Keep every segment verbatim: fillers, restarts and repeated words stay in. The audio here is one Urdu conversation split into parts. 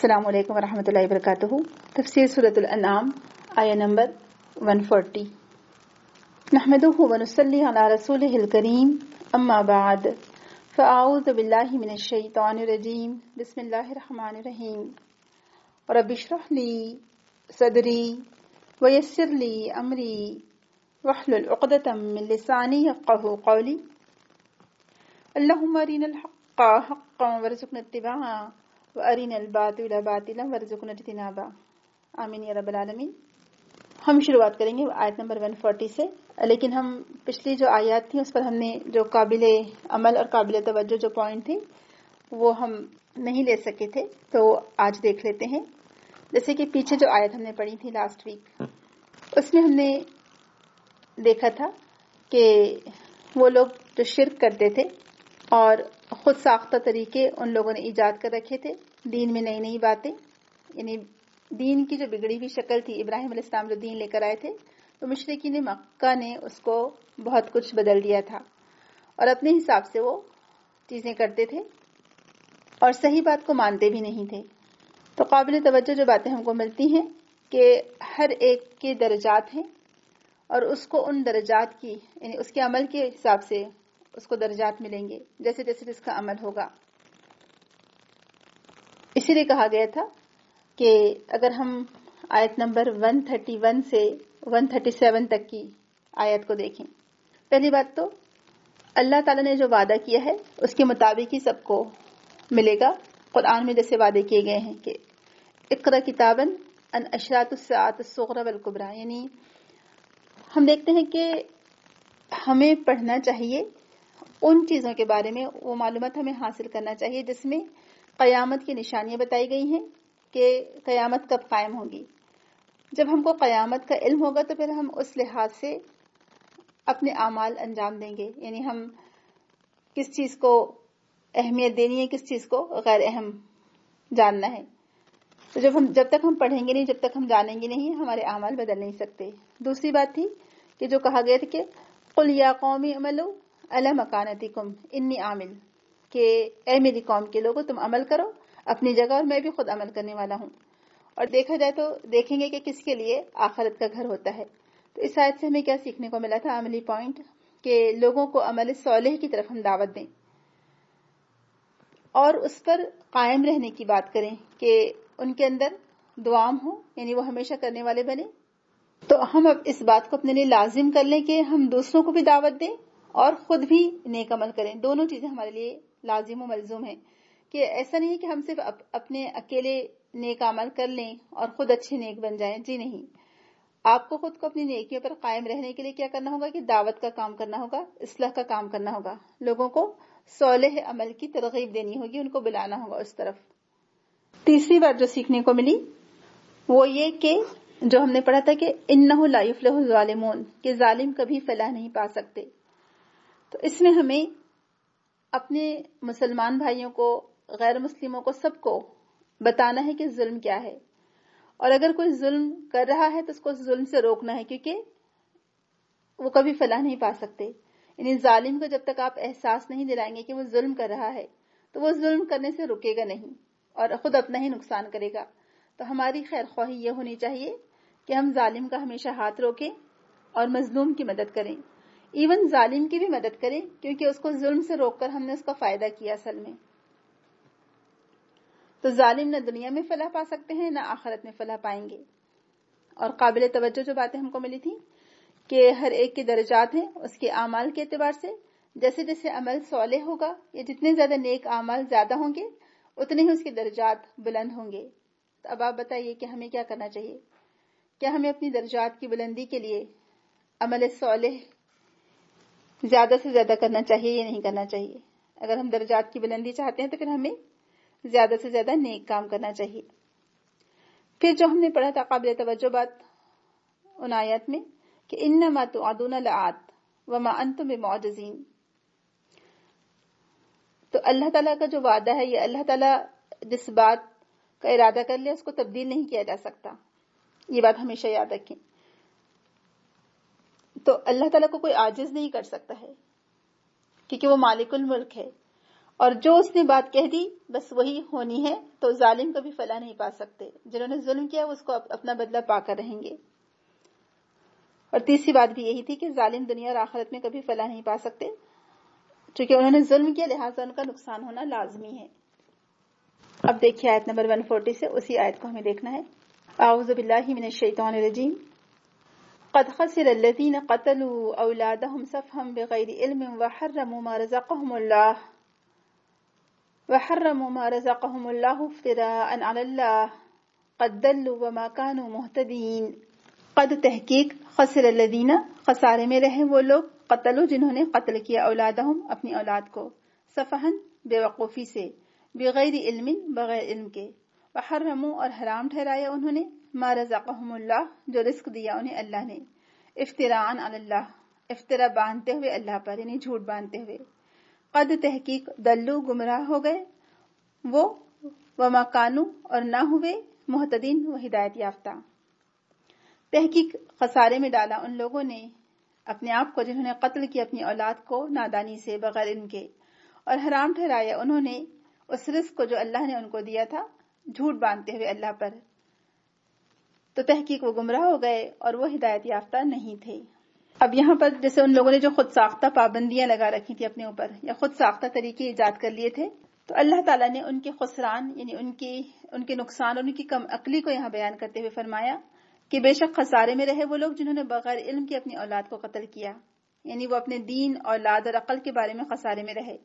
السلام علیکم ورحمۃ اللہ وبرکاتہ۔ تفسیر سورۃ الانعام آیہ نمبر ایک سو چالیس۔ نحمده ونصلی علی رسولہ الکریم، اما بعد فاعوذ باللہ من الشیطان الرجیم، بسم اللہ الرحمن الرحیم۔ رب اشرح لی صدری ویسر لی امری واحلل عقدۃ من لسانی یفقہوا قولی۔ اللہم ارنا الحق حقا وارزقنا اتباعہ وَأَرِنَا الْبَاطِلَ بَاطِلًا وَارْزُقْنَا اجْتِنَابَهُ، آمین یا رب العالمین۔ ہم شروعات کریں گے آیت نمبر ایک سو چالیس سے، لیکن ہم پچھلی جو آیات تھیں اس پر ہم نے جو قابل عمل اور قابل توجہ جو پوائنٹ تھے وہ ہم نہیں لے سکے تھے، تو آج دیکھ لیتے ہیں۔ جیسے کہ پیچھے جو آیت ہم نے پڑھی تھی لاسٹ ویک، اس میں ہم نے دیکھا تھا کہ وہ لوگ جو شرک کرتے تھے اور خود ساختہ طریقے ان لوگوں نے ایجاد کر رکھے تھے، دین میں نئی نئی باتیں، یعنی دین کی جو بگڑی ہوئی شکل تھی، ابراہیم علیہ السلام جو دین لے کر آئے تھے تو مشرکین مکہ نے اس کو بہت کچھ بدل دیا تھا اور اپنے حساب سے وہ چیزیں کرتے تھے اور صحیح بات کو مانتے بھی نہیں تھے۔ تو قابل توجہ جو باتیں ہم کو ملتی ہیں کہ ہر ایک کے درجات ہیں اور اس کو ان درجات کی، یعنی اس کے عمل کے حساب سے اس کو درجات ملیں گے، جیسے جیسے جس کا عمل ہوگا۔ اسی لیے کہا گیا تھا کہ اگر ہم آیت نمبر ایک سو اکتیس سے ایک سو سینتیس تک کی آیت کو دیکھیں، پہلی بات تو اللہ تعالیٰ نے جو وعدہ کیا ہے اس کے مطابق ہی سب کو ملے گا۔ قرآن میں جیسے وعدے کیے گئے ہیں کہ اقرأ کتابا ان اشراط الساعۃ الصغریٰ والکبریٰ، یعنی ہم دیکھتے ہیں کہ ہمیں پڑھنا چاہیے ان چیزوں کے بارے میں، وہ معلومات ہمیں حاصل کرنا چاہیے جس میں قیامت کی نشانیاں بتائی گئی ہیں کہ قیامت کب قائم ہوگی۔ جب ہم کو قیامت کا علم ہوگا تو پھر ہم اس لحاظ سے اپنے اعمال انجام دیں گے، یعنی ہم کس چیز کو اہمیت دینی ہے، کس چیز کو غیر اہم جاننا ہے۔ تو جب ہم جب تک ہم پڑھیں گے نہیں، جب تک ہم جانیں گے نہیں، ہمارے اعمال بدل نہیں سکتے۔ دوسری بات تھی کہ جو کہا گیا تھا کہ قل یا قوم اعملوا علی مکانتکم انی عامل، کہ اے میری قوم کے لوگوں تم عمل کرو اپنی جگہ اور میں بھی خود عمل کرنے والا ہوں۔ اور دیکھا جائے تو دیکھیں گے کہ کس کے لیے آخرت کا گھر ہوتا ہے۔ تو اس آیت سے ہمیں کیا سیکھنے کو ملا تھا؟ عملی پوائنٹ کہ لوگوں کو عمل صالح کی طرف ہم دعوت دیں اور اس پر قائم رہنے کی بات کریں کہ ان کے اندر دوام ہو، یعنی وہ ہمیشہ کرنے والے بنے۔ تو ہم اب اس بات کو اپنے لیے لازم کر لیں کہ ہم دوسروں کو بھی دعوت دیں اور خود بھی نیک عمل کریں۔ دونوں چیزیں ہمارے لیے لازم و ملزوم ہیں کہ ایسا نہیں ہے کہ ہم صرف اپنے اکیلے نیک عمل کر لیں اور خود اچھے نیک بن جائیں، جی نہیں۔ آپ کو خود کو اپنی نیکیوں پر قائم رہنے کے لیے کیا کرنا ہوگا کہ دعوت کا کام کرنا ہوگا، اصلاح کا کام کرنا ہوگا، لوگوں کو صالح عمل کی ترغیب دینی ہوگی، ان کو بلانا ہوگا اس طرف۔ تیسری بات جو سیکھنے کو ملی وہ یہ کہ جو ہم نے پڑھا تھا کہ انہ لا یفلح الظالمون، کہ ظالم کبھی فلاح نہیں پا سکتے۔ تو اس میں ہمیں اپنے مسلمان بھائیوں کو، غیر مسلموں کو، سب کو بتانا ہے کہ ظلم کیا ہے، اور اگر کوئی ظلم کر رہا ہے تو اس کو ظلم سے روکنا ہے، کیونکہ وہ کبھی فلاح نہیں پا سکتے۔ یعنی ظالم کو جب تک آپ احساس نہیں دلائیں گے کہ وہ ظلم کر رہا ہے تو وہ ظلم کرنے سے رکے گا نہیں اور خود اپنا ہی نقصان کرے گا۔ تو ہماری خیر خواہی یہ ہونی چاہیے کہ ہم ظالم کا ہمیشہ ہاتھ روکیں اور مظلوم کی مدد کریں، ایون ظالم کی بھی مدد کریں، کیونکہ اس کو ظلم سے روک کر ہم نے اس کا فائدہ کیا اصل میں۔ تو ظالم نہ دنیا میں فلاح پا سکتے ہیں نہ آخرت میں فلاح پائیں گے۔ اور قابل توجہ جو باتیں ہم کو ملی تھی کہ ہر ایک کے درجات ہیں اس کے اعمال کے اعتبار سے، جیسے جیسے عمل صالح ہوگا یا جتنے زیادہ نیک اعمال زیادہ ہوں گے اتنے ہی اس کے درجات بلند ہوں گے۔ تو اب آپ بتائیے کہ ہمیں کیا کرنا چاہیے؟ کیا ہمیں اپنی درجات کی بلندی کے لیے عمل صالح زیادہ سے زیادہ کرنا چاہیے یا نہیں کرنا چاہیے؟ اگر ہم درجات کی بلندی چاہتے ہیں تو پھر ہمیں زیادہ سے زیادہ نیک کام کرنا چاہیے۔ پھر جو ہم نے پڑھا تھا قابل توجہ بات ان آیات میں کہ انما توعدون لآت وما انتم بمعجزین، تو اللہ تعالیٰ کا جو وعدہ ہے، یہ اللہ تعالیٰ جس بات کا ارادہ کر لے اس کو تبدیل نہیں کیا جا سکتا، یہ بات ہمیشہ یاد رکھیں۔ تو اللہ تعالیٰ کو کوئی عاجز نہیں کر سکتا ہے کیونکہ وہ مالک الملک ہے اور جو اس نے بات کہہ دی بس وہی ہونی ہے، تو ظالم کبھی فلاح نہیں پا سکتے. جنہوں نے ظلم کیا اس کو اپنا بدلہ پا کر رہیں گے. اور تیسری بات بھی یہی تھی کہ ظالم دنیا اور آخرت میں کبھی فلاح نہیں پا سکتے، چونکہ انہوں نے ظلم کیا لہٰذا ان کا نقصان ہونا لازمی ہے. اب دیکھیے آیت نمبر ایک سو چالیس سے اسی آیت کو ہمیں دیکھنا ہے. اعوذ باللہ من الشیطان الرجیم. قد خسر الذین قتلوا اولادهم سفہا بغیر علم وحرموا ما رزقهم اللہ وحرموا ما رزقهم اللہ افتراء علی اللہ قد ضلوا وما كانوا مہتدین. قد تحقیق خسر الذین خسارے میں رہے وہ لوگ قتلوا جنہوں نے قتل کیا اولادہم اپنی اولاد کو سفہن بے وقوفی سے بغیر علم بغیر علم کے وحرموا اور حرام ٹھہرایا انہوں نے ما رزقهم اللہ جو رزق دیا انہیں اللہ نے افتراء علی اللہ افترا باندھتے ہوئے اللہ پر یعنی جھوٹ باندھتے ہوئے. قد تحقیق دلو گمراہ ہو گئے وہ وما کانوا اور نہ ہوئے مہتدین و ہدایت یافتہ. تحقیق خسارے میں ڈالا ان لوگوں نے اپنے آپ کو جنہوں نے قتل کیا اپنی اولاد کو نادانی سے بغیر علم کے، اور حرام ٹھہرایا انہوں نے اس رزق کو جو اللہ نے ان کو دیا تھا جھوٹ باندھتے ہوئے اللہ پر. تو تحقیق وہ گمراہ ہو گئے اور وہ ہدایت یافتہ نہیں تھے. اب یہاں پر جیسے ان لوگوں نے جو خود ساختہ پابندیاں لگا رکھی تھی اپنے اوپر یا خود ساختہ طریقے ایجاد کر لیے تھے، تو اللہ تعالیٰ نے ان کے خسران یعنی ان کی ان کے نقصان اور ان کی کم عقلی کو یہاں بیان کرتے ہوئے فرمایا کہ بے شک خسارے میں رہے وہ لوگ جنہوں نے بغیر علم کے اپنی اولاد کو قتل کیا، یعنی وہ اپنے دین، اولاد اور عقل کے بارے میں خسارے میں رہے،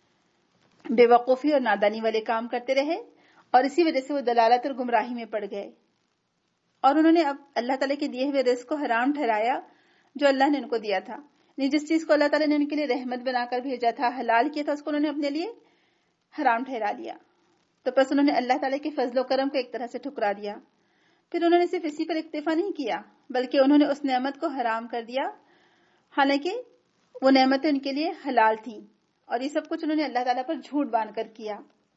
بے وقوفی اور نادانی والے کام کرتے رہے، اور اسی وجہ سے وہ دلالت اور گمراہی میں پڑ گئے. اور انہوں نے اب اللہ تعالیٰ کے دیے ہوئے رزق کو حرام ٹھہرایا جو اللہ نے ان کو دیا تھا، یعنی جس چیز کو اللہ تعالیٰ نے ان کے لیے رحمت بنا کر بھیجا تھا، حلال کیا تھا، اس کو انہوں نے اپنے لیے حرام ٹھہرا لیا. تو پس انہوں نے اللہ تعالیٰ کے فضل و کرم کو ایک طرح سے ٹھکرا دیا. پھر انہوں نے صرف اسی پر اکتفا نہیں کیا بلکہ انہوں نے اس نعمت کو حرام کر دیا حالانکہ وہ نعمتیں ان کے لیے حلال تھیں، اور یہ سب کچھ انہوں نے اللہ تعالیٰ پر جھوٹ باندھ کر کیا.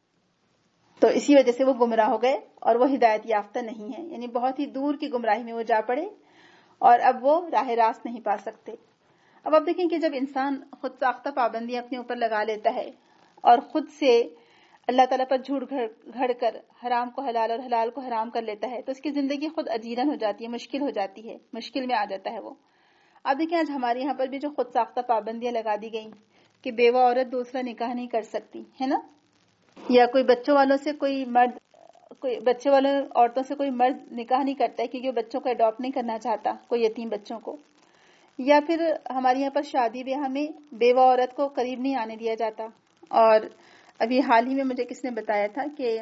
تو اسی وجہ سے وہ گمراہ ہو گئے اور وہ ہدایت یافتہ نہیں ہے، یعنی بہت ہی دور کی گمراہی میں وہ جا پڑے اور اب وہ راہ راست نہیں پا سکتے. اب آپ دیکھیں کہ جب انسان خود ساختہ پابندیاں اپنے اوپر لگا لیتا ہے اور خود سے اللہ تعالیٰ پر جھوٹ گھڑ کر حرام کو حلال اور حلال کو حرام کر لیتا ہے، تو اس کی زندگی خود اجیرن ہو جاتی ہے، مشکل ہو جاتی ہے، مشکل میں آ جاتا ہے وہ. اب دیکھیں آج ہمارے یہاں پر بھی جو خود ساختہ پابندیاں لگا دی گئیں کہ بیوہ عورت دوسرا نکاح نہیں کر سکتی ہے نا، یا کوئی بچوں والوں سے کوئی مرد کوئی بچے والوں عورتوں سے کوئی مرد نکاح نہیں کرتا ہے کیونکہ وہ بچوں کو اڈاپٹ نہیں کرنا چاہتا، کوئی یتیم بچوں کو. یا پھر ہمارے یہاں پر شادی بیاہ میں بیوہ عورت کو قریب نہیں آنے دیا جاتا. اور ابھی حال ہی میں مجھے کس نے بتایا تھا کہ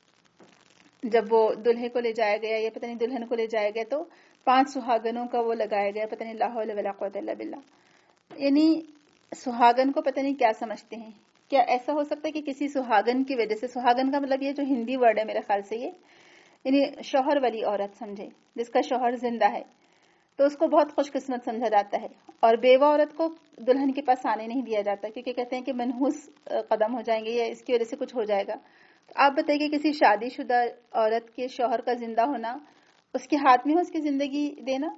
جب وہ دلہے کو لے جایا گیا یا پتہ نہیں دلہن کو لے جایا گیا تو پانچ سہاگنوں کا وہ لگایا گیا، پتہ نہیں لا حول ولا قوت الا باللہ. یعنی سہاگن کو پتہ نہیں کیا سمجھتے ہیں. کیا ایسا ہو سکتا ہے کہ کسی سہاگن کی وجہ سے، سہاگن کا مطلب یہ جو ہندی ورڈ ہے میرے خیال سے یہ یعنی شوہر والی عورت سمجھے، جس کا شوہر زندہ ہے تو اس کو بہت خوش قسمت سمجھا جاتا ہے، اور بیوہ عورت کو دلہن کے پاس آنے نہیں دیا جاتا کیونکہ کہتے ہیں کہ منحوس قدم ہو جائیں گے یا اس کی وجہ سے کچھ ہو جائے گا. تو آپ بتائیے کہ کسی شادی شدہ عورت کے شوہر کا زندہ ہونا اس کے ہاتھ میں ہو اس کی زندگی دینا؟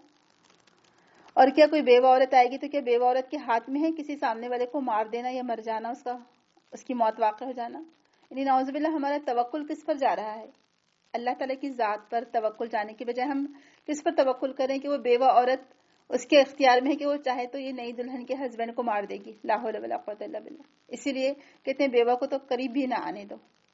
اور کیا کوئی بیوہ عورت آئے گی تو کیا بیوہ عورت کے ہاتھ میں ہے کسی سامنے والے کو مار دینا یا مر جانا، اس کا اس کی موت واقع ہو جانا؟ یعنی نعوذ باللہ ہمارا توکل کس پر جا رہا ہے؟ اللہ تعالیٰ کی ذات پر توکل جانے کی بجائے ہم کس پر توکل کریں کہ وہ بیوہ عورت اس کے اختیار میں ہے کہ وہ چاہے تو یہ نئی دلہن کے ہسبینڈ کو مار دے گی. لا حول ولا قوت الا باللہ. اسی لیے کہتے ہیں بیوہ کو تو قریب بھی نہ آنے دو.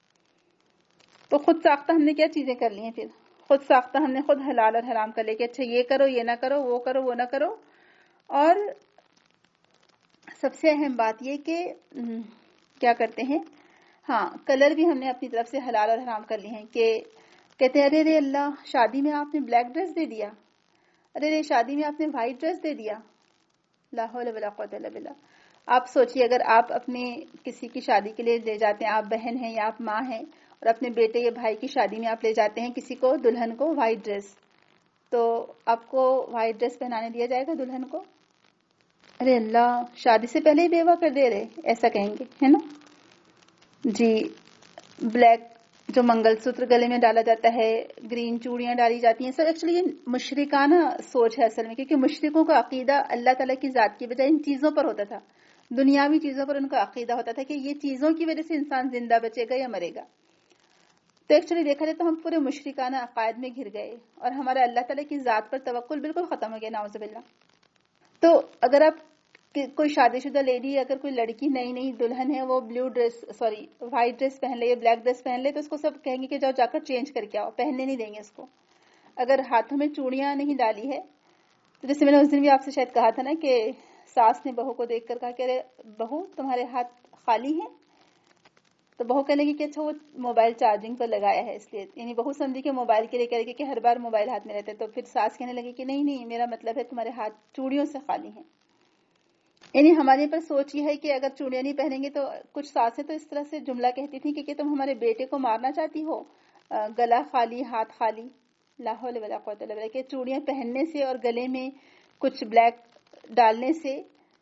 تو خود ساختہ ہم نے کیا چیزیں کر لی ہیں، پھر خود ساختہ ہم نے خود حلال اور حرام کر لے کہ اچھا یہ کرو یہ نہ کرو، وہ کرو وہ نہ کرو. اور سب سے اہم بات یہ کہ کیا کرتے ہیں، ہاں کلر بھی ہم نے اپنی طرف سے حلال اور حرام کر لی ہیں کہ کہتے ہیں ارے ارے اللہ شادی میں آپ نے بلیک ڈریس دے دیا، ارے ارے شادی میں آپ نے وائٹ ڈریس دے دیا. لا حول ولا قوت الا باللہ. آپ سوچئے اگر آپ اپنے کسی کی شادی کے لیے لے جاتے ہیں، آپ بہن ہیں یا آپ ماں ہیں، اور اپنے بیٹے یا بھائی کی شادی میں آپ لے جاتے ہیں کسی کو دلہن کو وائٹ ڈریس، تو آپ کو وائٹ ڈریس پہنانے دیا جائے گا دلہن کو؟ ارے اللہ شادی سے پہلے ہی بیوہ کر دے رہے، ایسا کہیں گے ہے نا. جی بلیک جو منگل سوتر گلے میں ڈالا جاتا ہے، گرین چوڑیاں ڈالی جاتی ہیں، سب ایکچولی یہ مشرکانہ سوچ ہے اصل میں، کیونکہ مشرکوں کا عقیدہ اللہ تعالیٰ کی ذات کی بجائے ان چیزوں پر ہوتا تھا دنیاوی چیزوں پر ان کا عقیدہ ہوتا تھا کہ یہ چیزوں کی وجہ سے انسان زندہ بچے گا یا مرے گا. تو ایکچولی دیکھا جائے تو ہم پورے مشرکانہ عقائد میں گھر گئے اور ہمارا اللہ تعالیٰ کی ذات پر توکل بالکل ختم ہو گیا، نعوذ باللہ. تو اگر آپ کوئی شادی شدہ لیڈی، اگر کوئی لڑکی نئی نئی دلہن ہے، وہ blue dress sorry white dress پہن لے یا بلیک ڈریس پہن لے، تو اس کو سب کہیں گے کہ جاؤ جا کر چینج کر کے آؤ، پہننے نہیں دیں گے اس کو. اگر ہاتھوں میں چوڑیاں نہیں ڈالی ہے، تو جیسے میں نے اس دن بھی آپ سے شاید کہا تھا نا کہ ساس نے بہو کو دیکھ کر کہا کہ ارے بہو تمہارے ہاتھ خالی ہیں، تو بہو کہنے کی کہ اچھا وہ موبائل چارجنگ پر لگایا ہے اس لیے، یعنی بہو سمجھی کہ موبائل کے لیے کہہ رہی کہ ہر بار موبائل ہاتھ میں رہتا ہے. تو پھر ساس کہنے لگی کہ نہیں نہیں، میرا مطلب ہے تمہارے ہاتھ چوڑیوں سے خالی ہیں. یعنی ہمارے پر سوچ یہ ہے کہ اگر چوڑیاں نہیں پہنیں گے، تو کچھ ساسیں تو اس طرح سے جملہ کہتی تھی کہ تم ہمارے بیٹے کو مارنا چاہتی ہو، گلا خالی ہاتھ خالی. لا حول ولا قوت الا باللہ. کہ چوڑیاں پہننے سے اور گلے میں کچھ بلیک ڈالنے سے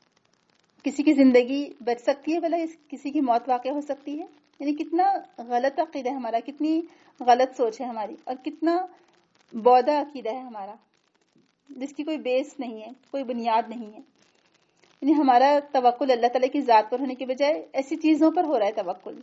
کسی کی زندگی بچ سکتی ہے، بھلا کسی کی موت واقع ہو سکتی ہے. یعنی کتنا غلط عقیدہ ہے ہمارا، کتنی غلط سوچ ہے ہماری، اور کتنا بودا عقیدہ ہے ہمارا جس کی کوئی بیس نہیں ہے، کوئی بنیاد نہیں ہے. یعنی ہمارا توکل اللہ تعالیٰ کی ذات پر ہونے کے بجائے ایسی چیزوں پر ہو رہا ہے توکل.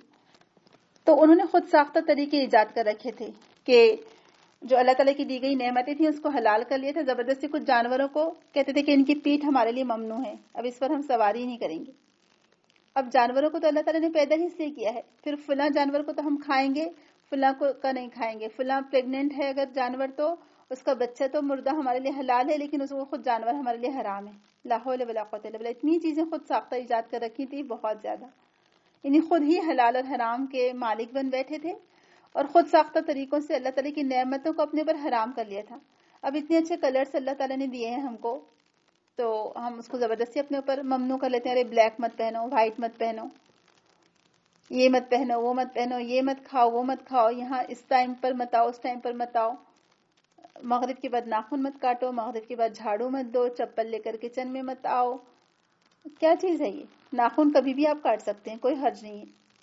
تو انہوں نے خود ساختہ طریقے ایجاد کر رکھے تھے کہ جو اللہ تعالیٰ کی دی گئی نعمتیں تھیں اس کو حلال کر لیے تھے. زبردستی کچھ جانوروں کو کہتے تھے کہ ان کی پیٹھ ہمارے لیے ممنوع ہے، اب اس پر ہم سواری نہیں کریں گے. اب جانوروں کو تو اللہ تعالیٰ نے پیدا ہی اس لیے کیا ہے، پھر فلاں جانور کو تو ہم کھائیں گے، فلاں کو کا نہیں کھائیں گے. فلاں پریگننٹ ہے اگر جانور، تو اس کا بچہ تو مردہ ہمارے لیے حلال ہے، لیکن اس کو خود جانور ہمارے لیے حرام ہے. لا حول ولا قوت الا باللہ. اتنی چیزیں خود ساختہ ایجاد کر رکھی تھی، بہت زیادہ. یعنی خود ہی حلال اور حرام کے مالک بن بیٹھے تھے اور خود ساختہ طریقوں سے اللہ تعالیٰ کی نعمتوں کو اپنے پر حرام کر لیا تھا. اب اتنے اچھے کلرز اللہ تعالیٰ نے دیے ہیں ہم کو، تو ہم اس کو زبردستی اپنے اوپر ممنوع کر لیتے ہیں. ارے بلیک مت پہنو، وائٹ مت پہنو، یہ مت پہنو، وہ مت پہنو، یہ مت کھاؤ، وہ مت کھاؤ، یہاں اس ٹائم پر مت آؤ، اس ٹائم پر مت آؤ، مغرب کے بعد ناخن مت کاٹو، مغرب کے بعد جھاڑو مت دو، چپل لے کر کچن میں مت آؤ. کیا چیز ہے یہ؟ ناخن کبھی بھی آپ کاٹ سکتے ہیں، کوئی حرج نہیں ہے.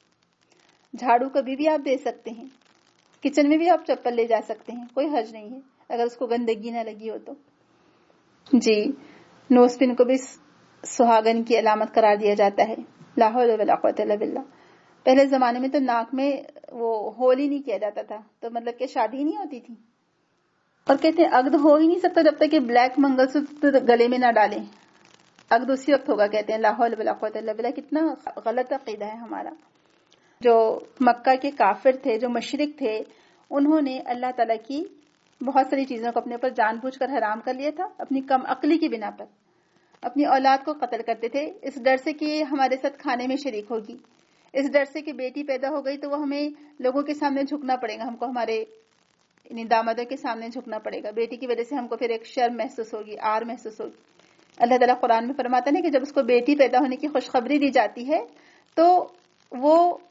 جھاڑو کبھی بھی آپ دے سکتے ہیں، کچن میں بھی آپ چپل لے جا سکتے ہیں، کوئی حرج نہیں ہے اگر اس کو گندگی نہ لگی ہو تو. جی، نوز پن کو بھی سہاگن کی علامت قرار دیا جاتا ہے. لا حول ولا قوت الا باللہ. پہلے زمانے میں تو ناک میں وہ ہول ہی نہیں کیا جاتا تھا، تو مطلب کہ شادی نہیں ہوتی تھی. اور کہتے ہیں عقد ہو ہی نہیں سکتا جب تک کہ بلیک منگل سوتر گلے میں نہ ڈالیں. عقد اسی وقت ہوگا کہتے ہیں. لا حول ولا قوت الا باللہ. کتنا غلط عقیدہ ہے ہمارا. جو مکہ کے کافر تھے، جو مشرک تھے، انہوں نے اللہ تعالیٰ کی بہت ساری چیزوں کو اپنے اوپر جان بوجھ کر حرام کر لیا تھا. اپنی کم عقلی کی بنا پر اپنی اولاد کو قتل کرتے تھے، اس ڈر سے کہ ہمارے ساتھ کھانے میں شریک ہوگی، اس ڈر سے کہ بیٹی پیدا ہو گئی تو وہ ہمیں لوگوں کے سامنے جھکنا پڑے گا، ہم کو ہمارے دامادوں کے سامنے جھکنا پڑے گا، بیٹی کی وجہ سے ہم کو پھر ایک شرم محسوس ہوگی، آر محسوس ہوگی. اللہ تعالیٰ قرآن میں فرماتا ہے کہ جب اس کو بیٹی پیدا ہونے کی خوشخبری دی جاتی ہے تو وہ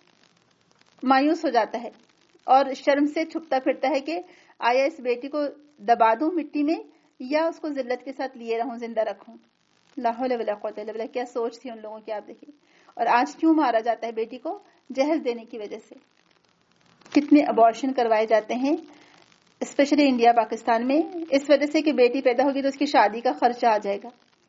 مایوس ہو جاتا ہے اور شرم سے چھپتا پھرتا ہے کہ آیا اس بیٹی کو دبا دوں مٹی میں یا اس کو ذلت کے ساتھ لیے رہوں، زندہ رکھوں. لا حول ولا قوت الا باللہ. کیا سوچ تھی ان لوگوں کی، آپ دیکھیے. اور آج کیوں مارا جاتا ہے بیٹی کو؟ جہیز دینے کی وجہ سے. کتنے ابارشن کروائے جاتے ہیں اسپیشلی انڈیا پاکستان میں، اس وجہ سے کہ بیٹی پیدا ہوگی تو اس کی شادی کا خرچہ آ جائے گا.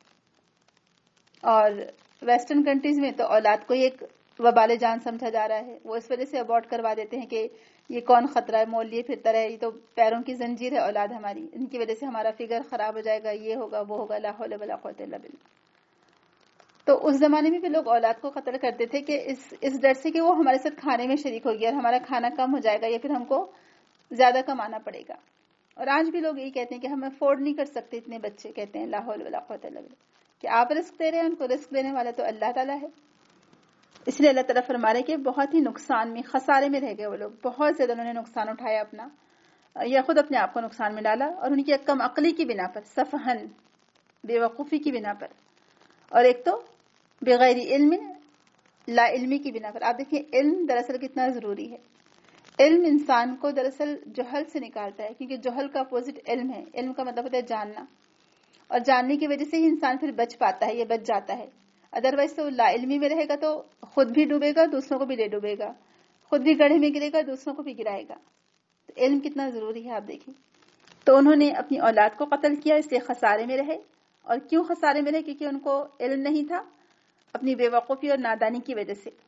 اور ویسٹرن کنٹریز میں تو اولاد کو ایک وبال جان سمجھا جا رہا ہے، وہ اس وجہ سے ابورٹ کروا دیتے ہیں کہ یہ کون خطرہ ہے، مول لیے پھرتا رہے، یہ تو پیروں کی زنجیر ہے اولاد ہماری، ان کی وجہ سے ہمارا فگر خراب ہو جائے گا، یہ ہوگا وہ ہوگا. لا حول ولا قوت الا باللہ. تو اس زمانے میں بھی لوگ اولاد کو قتل کرتے تھے کہ اس اس ڈر سے کہ وہ ہمارے ساتھ کھانے میں شریک ہوگی اور ہمارا کھانا کم ہو جائے گا یا پھر ہم کو زیادہ کمانا پڑے گا. اور آج بھی لوگ یہی کہتے ہیں کہ ہم افورڈ نہیں کر سکتے اتنے بچے. کہتے ہیں لا حول ولا قوت الا باللہ کہ آپ رزق دے رہے ہیں، ان کو رزق دینے والا تو اللہ تعالیٰ ہے. اس لیے اللہ تعالیٰ فرما رہے کہ بہت ہی نقصان میں، خسارے میں رہ گئے وہ لوگ. بہت زیادہ انہوں نے نقصان اٹھایا اپنا، یا خود اپنے آپ کو نقصان میں ڈالا، اور ان کی کم عقلی کی بنا پر، سفہن، بے وقوفی کی بنا پر، اور ایک تو بغیر علم، لا علمی کی بنا پر. آپ دیکھیں علم دراصل کتنا ضروری ہے. علم انسان کو دراصل جہل سے نکالتا ہے، کیونکہ جہل کا اپوزٹ علم ہے. علم کا مطلب ہوتا ہے جاننا، اور جاننے کی وجہ سے ہی انسان پھر بچ پاتا ہے، یہ بچ جاتا ہے. ادروائز تو لا علمی میں رہے گا تو خود بھی ڈوبے گا، دوسروں کو بھی لے ڈوبے گا، خود بھی گڑھے میں گرے گا، دوسروں کو بھی گرائے گا. تو علم کتنا ضروری ہے آپ دیکھیں. تو انہوں نے اپنی اولاد کو قتل کیا، اس لیے خسارے میں رہے. اور کیوں خسارے میں رہے؟ کیونکہ ان کو علم نہیں تھا اپنی بے وقوفی اور نادانی کی وجہ سے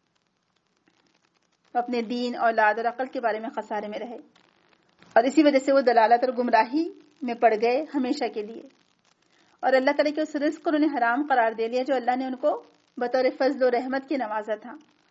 وہ اپنے دین، اولاد اور عقل کے بارے میں خسارے میں رہے، اور اسی وجہ سے وہ دلالت اور گمراہی میں پڑ گئے ہمیشہ کے لیے، اور اللہ تعالیٰ کے اس رزق کو انہوں نے حرام قرار دے لیا جو اللہ نے ان کو بطور فضل و رحمت کی نوازا تھا۔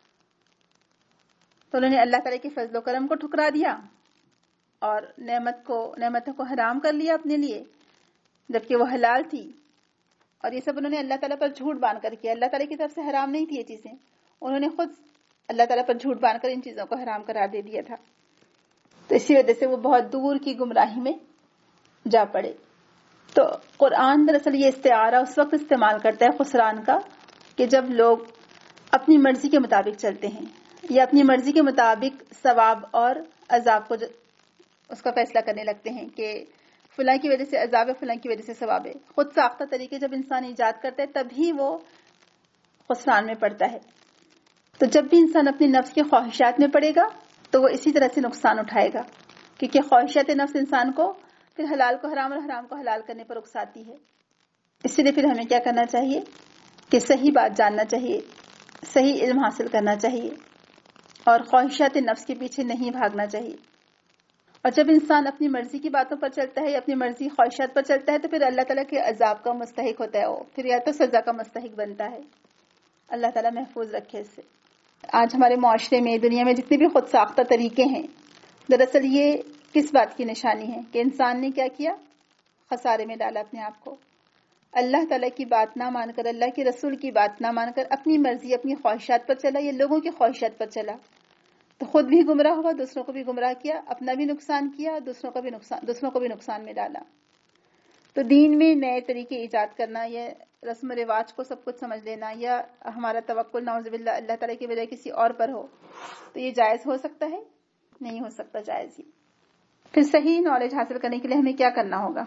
تو انہوں نے اللہ تعالیٰ کے فضل و کرم کو ٹھکرا دیا اور نعمت کو نعمتوں کو حرام کر لیا اپنے لیے، جبکہ وہ حلال تھی، اور یہ سب انہوں نے اللہ تعالیٰ پر جھوٹ باندھ کر کیا۔ اللہ تعالیٰ کی طرف سے حرام نہیں تھی یہ چیزیں، انہوں نے خود اللہ تعالیٰ پر جھوٹ باندھ کر ان چیزوں کو حرام قرار دے دیا تھا، تو اسی وجہ سے وہ بہت دور کی گمراہی میں جا پڑے۔ تو قرآن دراصل یہ استعارہ اس وقت استعمال کرتا ہے خسران کا کہ جب لوگ اپنی مرضی کے مطابق چلتے ہیں یا اپنی مرضی کے مطابق ثواب اور عذاب کو اس کا فیصلہ کرنے لگتے ہیں کہ فلاں کی وجہ سے عذاب ہے، فلاں کی وجہ سے ثواب ہے۔ خود ساختہ طریقے جب انسان ایجاد کرتا ہے تبھی وہ خسران میں پڑتا ہے۔ تو جب بھی انسان اپنی نفس کے خواہشات میں پڑے گا تو وہ اسی طرح سے نقصان اٹھائے گا، کیونکہ خواہشات نفس انسان کو پھر حلال کو حرام اور حرام کو حلال کرنے پر اکساتی ہے۔ اسی لیے پھر ہمیں کیا کرنا چاہیے کہ صحیح بات جاننا چاہیے، صحیح علم حاصل کرنا چاہیے، اور خواہشات نفس کے پیچھے نہیں بھاگنا چاہیے۔ اور جب انسان اپنی مرضی کی باتوں پر چلتا ہے یا اپنی مرضی خواہشات پر چلتا ہے تو پھر اللہ تعالیٰ کے عذاب کا مستحق ہوتا ہے، وہ پھر یا تو سزا کا مستحق بنتا ہے۔ اللہ تعالیٰ محفوظ رکھے اس سے۔ آج ہمارے معاشرے میں، دنیا میں جتنے بھی خود ساختہ طریقے ہیں، دراصل یہ کس بات کی نشانی ہے کہ انسان نے کیا کیا؟ خسارے میں ڈالا اپنے آپ کو۔ اللہ تعالیٰ کی بات نہ مان کر، اللہ کے رسول کی بات نہ مان کر اپنی مرضی، اپنی خواہشات پر چلا یا لوگوں کی خواہشات پر چلا تو خود بھی گمراہ ہوا، دوسروں کو بھی گمراہ کیا، اپنا بھی نقصان کیا، دوسروں کو بھی نقصان دوسروں کو بھی نقصان میں ڈالا۔ تو دین میں نئے طریقے ایجاد کرنا یا رسم و رواج کو سب کچھ سمجھ لینا یا ہمارا توکل نعوذ باللہ اللہ تعالیٰ کی بجائے کسی اور پر ہو تو یہ جائز ہو سکتا ہے؟ نہیں ہو سکتا جائز ہی۔ پھر صحیح نالج حاصل کرنے کے لیے ہمیں کیا کرنا ہوگا؟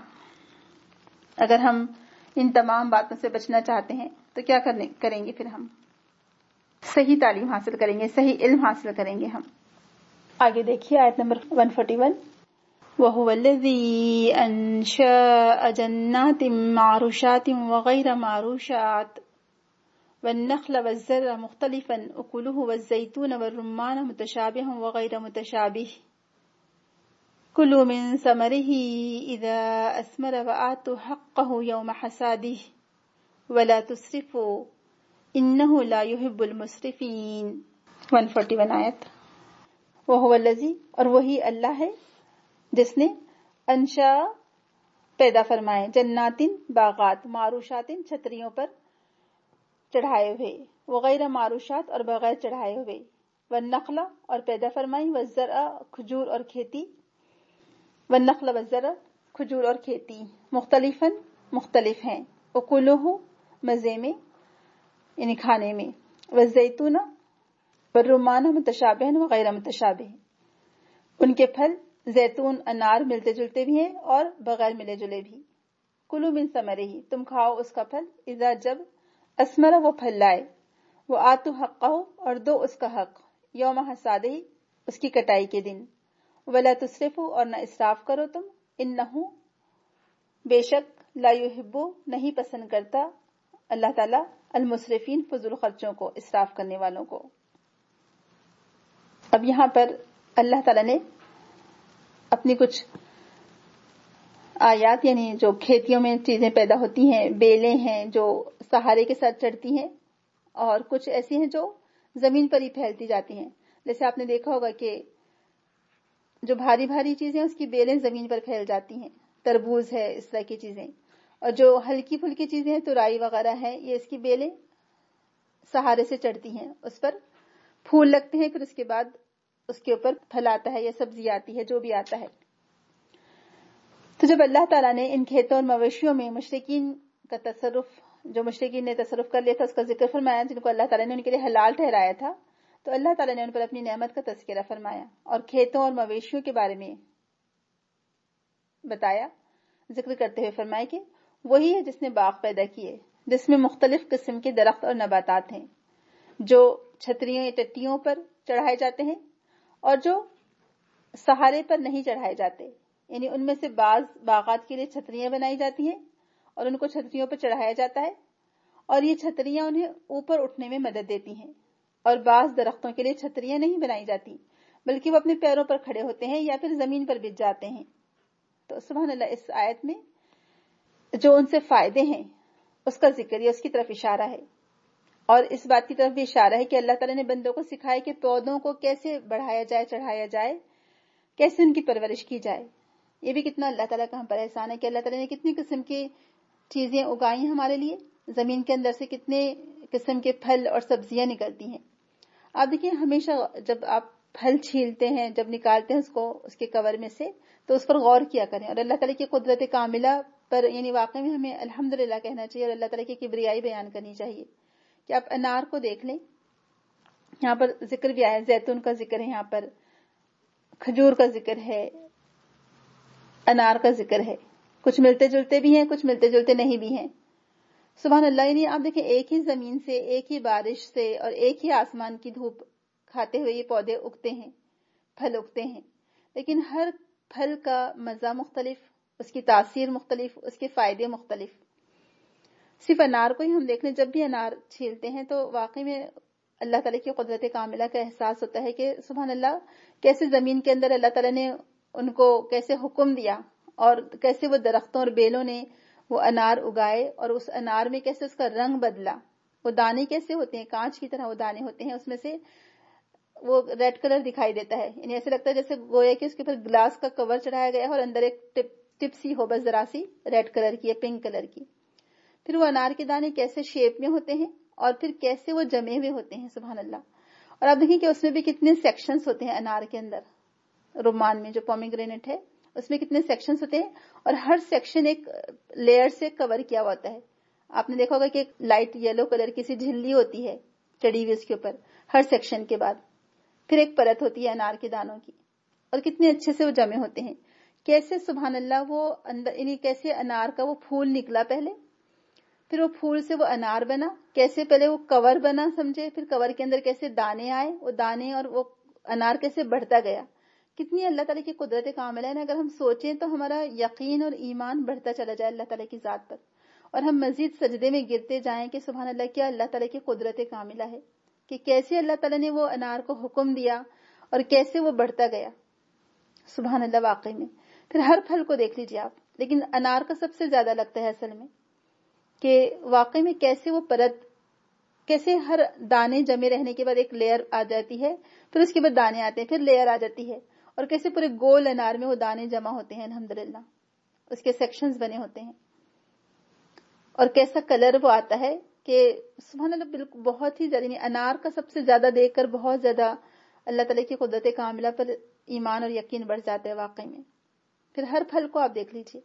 اگر ہم ان تمام باتوں سے بچنا چاہتے ہیں تو کیا کرنے کریں گے؟ پھر ہم صحیح تعلیم حاصل کریں گے، صحیح علم حاصل کریں گے ہم۔ آگے دیکھیے آیت نمبر ایک سو اکتالیس، وَهُوَ الَّذِي أَنشَأَ جَنَّاتٍ مَّعْرُوشَاتٍ وَغَيْرَ مَعْرُوشَاتٍ وَالنَّخْلَ وَالزَّرْعَ مُخْتَلِفًا أُكُلُهُ وَالزَّيْتُونَ وَالرُّمَّانَ مُتَشَابِهًا وَغَيْرَ مُتَشَابِهٍ كُلُوا مِن ثَمَرِهِ إِذَا أَثْمَرَ وَآتُوا حَقَّهُ يَوْمَ حَصَادِهِ وَلَا تُسْرِفُوا إِنَّهُ لَا يُحِبُّ الْمُسْرِفِينَ۔ ایک سو اکتالیس آیت۔ وَهُوَ الَّذِي، اور وہی اللہ ہے جس نے انشا پیدا فرمائے، جناتن باغات، معروشاتن چھتریوں پر چڑھائے ہوئے، وغیرہ معروشات اور بغیر چڑھائے ہوئے، والنخل اور پیدا فرمائی، والزرع کھجور اور کھیتی، والنخل والزرع کھجور اور کھیتی، مختلفاً مختلف ہیں، اکلوہ مزے میں یعنی کھانے میں، والزیتون والرمان متشابہن وغیرہ متشابہ، ان کے پھل زیتون انار ملتے جلتے بھی ہیں اور بغیر ملے جلے بھی۔ کلو من ثمرہ، تم کھاؤ اس کا پھل، اذا جب اسمر وہ پھل لائے، وہ آتو حقہ اور دو اس کا حق، یوم حصادہ اس کی کٹائی کے دن، ولا تسرفوا اور نہ اسراف کرو تم، انہو بے شک لا یحب نہیں پسند کرتا اللہ تعالیٰ المسرفین فضول خرچوں کو، اسراف کرنے والوں کو۔ اب یہاں پر اللہ تعالیٰ نے اپنی کچھ آیات، یعنی جو کھیتیوں میں چیزیں پیدا ہوتی ہیں، بیلیں ہیں جو سہارے کے ساتھ چڑھتی ہیں، اور کچھ ایسی ہیں جو زمین پر ہی پھیلتی جاتی ہیں۔ جیسے آپ نے دیکھا ہوگا کہ جو بھاری بھاری چیزیں اس کی بیلیں زمین پر پھیل جاتی ہیں، تربوز ہے، اس طرح کی چیزیں، اور جو ہلکی پھلکی چیزیں ہیں، ترائی وغیرہ ہیں، یہ اس کی بیلیں سہارے سے چڑھتی ہیں، اس پر پھول لگتے ہیں، پھر اس کے بعد اس کے اوپر پھل آتا ہے یا سبزی آتی ہے، جو بھی آتا ہے۔ تو جب اللہ تعالیٰ نے ان کھیتوں اور مویشیوں میں مشرکین کا تصرف، جو مشرکین نے تصرف کر لیا تھا، اس کا ذکر فرمایا، جن کو اللہ تعالیٰ نے ان کے لیے حلال ٹھہرایا تھا، تو اللہ تعالیٰ نے ان پر اپنی نعمت کا تذکرہ فرمایا اور کھیتوں اور مویشیوں کے بارے میں بتایا، ذکر کرتے ہوئے فرمایا کہ وہی ہے جس نے باغ پیدا کیے جس میں مختلف قسم کے درخت اور نباتات ہیں، جو چھتریوں یا ٹٹیوں پر چڑھائے جاتے ہیں اور جو سہارے پر نہیں چڑھائے جاتے، یعنی ان میں سے بعض باغات کے لیے چھتریاں بنائی جاتی ہیں اور ان کو چھتریوں پر چڑھایا جاتا ہے، اور یہ چھتریاں انہیں اوپر اٹھنے میں مدد دیتی ہیں. اور بعض درختوں کے لیے چھتریاں نہیں بنائی جاتی بلکہ وہ اپنے پیروں پر کھڑے ہوتے ہیں یا پھر زمین پر بچھ جاتے ہیں. تو سبحان اللہ، اس آیت میں جو ان سے فائدے ہیں اس کا ذکر ہے، اس کی طرف اشارہ ہے. اور اس بات کی طرف بھی اشارہ ہے کہ اللہ تعالیٰ نے بندوں کو سکھایا کہ پودوں کو کیسے بڑھایا جائے، چڑھایا جائے، کیسے ان کی پرورش کی جائے. یہ بھی کتنا اللہ تعالیٰ کا ہم پر احسان ہے کہ اللہ تعالیٰ نے کتنی قسم کی چیزیں اگائی ہیں ہمارے لیے. زمین کے اندر سے کتنے قسم کے پھل اور سبزیاں نکلتی ہیں. آپ دیکھیں، ہمیشہ جب آپ پھل چھیلتے ہیں، جب نکالتے ہیں اس کو اس کے کور میں سے، تو اس پر غور کیا کریں اور اللہ تعالیٰ کی قدرت کاملہ پر یعنی واقعی میں ہمیں الحمدللہ کہنا چاہیے اور اللہ تعالیٰ کی کبریائی بیان کرنی چاہیے. کہ آپ انار کو دیکھ لیں، یہاں پر ذکر بھی آیا، زیتون کا ذکر ہے، یہاں پر کھجور کا ذکر ہے، انار کا ذکر ہے. کچھ ملتے جلتے بھی ہیں، کچھ ملتے جلتے نہیں بھی ہیں. سبحان اللہ. یعنی آپ دیکھیں، ایک ہی زمین سے، ایک ہی بارش سے اور ایک ہی آسمان کی دھوپ کھاتے ہوئے یہ پودے اگتے ہیں، پھل اگتے ہیں، لیکن ہر پھل کا مزہ مختلف، اس کی تاثیر مختلف، اس کے فائدے مختلف. صرف انار کو ہی ہم دیکھ لیں، جب بھی انار چھیلتے ہیں تو واقعی میں اللہ تعالیٰ کی قدرت کاملہ کا احساس ہوتا ہے کہ سبحان اللہ، کیسے زمین کے اندر اللہ تعالیٰ نے ان کو کیسے حکم دیا اور کیسے وہ درختوں اور بیلوں نے وہ انار اگائے اور اس انار میں کیسے اس کا رنگ بدلا. وہ دانے کیسے ہوتے ہیں، کانچ کی طرح وہ دانے ہوتے ہیں، اس میں سے وہ ریڈ کلر دکھائی دیتا ہے. یعنی ایسے لگتا ہے جیسے گویا کہ اس کے اوپر گلاس کا کور چڑھایا گیا ہے اور اندر ایک ٹپ ٹپ سی ہو، بس ذرا سی ریڈ کلر کی یا پنک کلر کی. پھر وہ انار کے دانے کیسے شیپ میں ہوتے ہیں اور پھر کیسے وہ جمے ہوئے ہوتے ہیں. سبحان اللہ. اور آپ دیکھیں کہ اس میں بھی کتنے سیکشنز ہوتے ہیں انار کے اندر. رمان میں جو پومیگرینٹ ہے اس میں کتنے سیکشنز ہوتے ہیں اور ہر سیکشن ایک لیئر سے کور کیا ہوا ہوتا ہے. آپ نے دیکھا ہوگا کہ ایک لائٹ یلو کلر کی سی جھلی ہوتی ہے چڑی ہوئی اس کے اوپر ہر سیکشن کے بعد. پھر ایک پرت ہوتی ہے انار کے دانوں کی اور کتنے اچھے سے وہ جمے ہوتے ہیں. کیسے سبحان اللہ وہ اندر یعنی کیسے انار کا وہ پھول نکلا پہلے، پھر وہ پھول سے وہ انار بنا، کیسے پہلے وہ کور بنا سمجھے، پھر کور کے اندر کیسے دانے آئے، وہ دانے اور وہ انار کیسے بڑھتا گیا. کتنی اللہ تعالیٰ کی قدرت کاملہ ہے. اگر ہم سوچیں تو ہمارا یقین اور ایمان بڑھتا چلا جائے اللہ تعالیٰ کی ذات پر اور ہم مزید سجدے میں گرتے جائیں کہ سبحان اللہ، کیا اللہ تعالیٰ کی قدرت کاملہ ہے کہ کیسے اللہ تعالیٰ نے وہ انار کو حکم دیا اور کیسے وہ بڑھتا گیا. سبحان اللہ. واقعی میں پھر ہر پھل کو دیکھ لیجیے آپ، لیکن انار کا سب سے زیادہ لگتا ہے اصل میں کہ واقعی میں کیسے وہ پرت، کیسے ہر دانے جمے رہنے کے بعد ایک لیئر آ جاتی ہے، پھر اس کے بعد دانے آتے ہیں، پھر لیئر آ جاتی ہے اور کیسے پورے گول انار میں وہ دانے جمع ہوتے ہیں. الحمدللہ اس کے سیکشنز بنے ہوتے ہیں اور کیسا کلر وہ آتا ہے کہ سبحان اللہ بالکل بہت ہی زیادہ. انار کا سب سے زیادہ دیکھ کر بہت زیادہ اللہ تعالیٰ کی قدرت کاملہ پر ایمان اور یقین بڑھ جاتا ہے واقعی میں. پھر ہر پھل کو آپ دیکھ لیجیے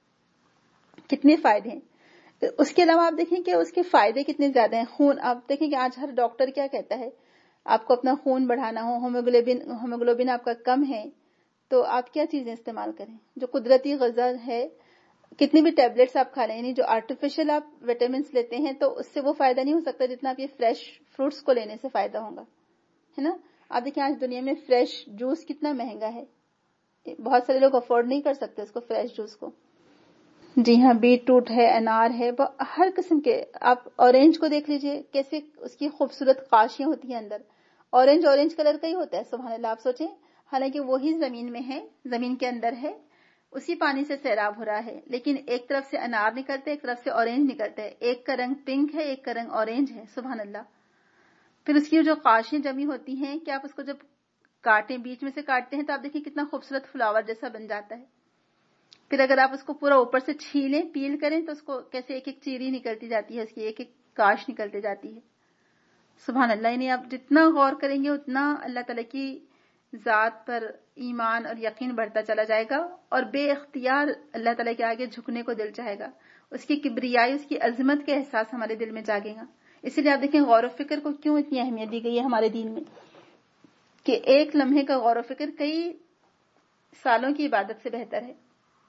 کتنے فائدے ہیں. اس کے علاوہ آپ دیکھیں کہ اس کے فائدے کتنے زیادہ ہیں. خون، آپ دیکھیں کہ آج ہر ڈاکٹر کیا کہتا ہے، آپ کو اپنا خون بڑھانا ہو، ہوموگلوبن ہوموگلوبن آپ کا کم ہے تو آپ کیا چیزیں استعمال کریں. جو قدرتی غذا ہے، کتنی بھی ٹیبلٹس آپ کھا لیں، یعنی جو آرٹیفیشل آپ وٹامنس لیتے ہیں تو اس سے وہ فائدہ نہیں ہو سکتا جتنا آپ یہ فریش فروٹس کو لینے سے فائدہ ہوگا، ہے نا. آپ دیکھیں آج دنیا میں فریش جوس کتنا مہنگا ہے، بہت سارے لوگ افورڈ نہیں کر سکتے اس کو، فریش جوس کو. جی ہاں، بیٹ روٹ ہے، انار ہے، ہر قسم کے. آپ اورینج کو دیکھ لیجئے کیسے اس کی خوبصورت قاشیاں ہوتی ہیں اندر. اورینج اورینج کلر کا ہی ہوتا ہے. سبحان اللہ. آپ سوچیں حالانکہ وہی زمین میں ہے، زمین کے اندر ہے، اسی پانی سے سیراب ہو رہا ہے، لیکن ایک طرف سے انار نکلتے ہیں، ایک طرف سے اورینج نکلتا ہے. ایک کا رنگ پنک ہے، ایک کا رنگ اورینج ہے. سبحان اللہ. پھر اس کی جو قاشیں جمی ہوتی ہیں کہ آپ اس کو جب کاٹیں، بیچ میں سے کاٹتے ہیں تو آپ دیکھیں کتنا خوبصورت فلاور جیسا بن جاتا ہے. پھر اگر آپ اس کو پورا اوپر سے چھیلیں، پیل کریں تو اس کو کیسے ایک ایک چیری نکلتی جاتی ہے، اس کی ایک ایک کاش نکلتی جاتی ہے. سبحان اللہ. یعنی آپ جتنا غور کریں گے اتنا اللہ تعالیٰ کی ذات پر ایمان اور یقین بڑھتا چلا جائے گا اور بے اختیار اللہ تعالیٰ کے آگے جھکنے کو دل چاہے گا. اس کی کبریائی، اس کی عظمت کے احساس ہمارے دل میں جاگے گا. اسی لیے آپ دیکھیں غور و فکر کو کیوں اتنی اہمیت دی گئی ہے ہمارے دین میں کہ ایک لمحے کا غور و فکر کئی سالوں کی عبادت سے بہتر ہے.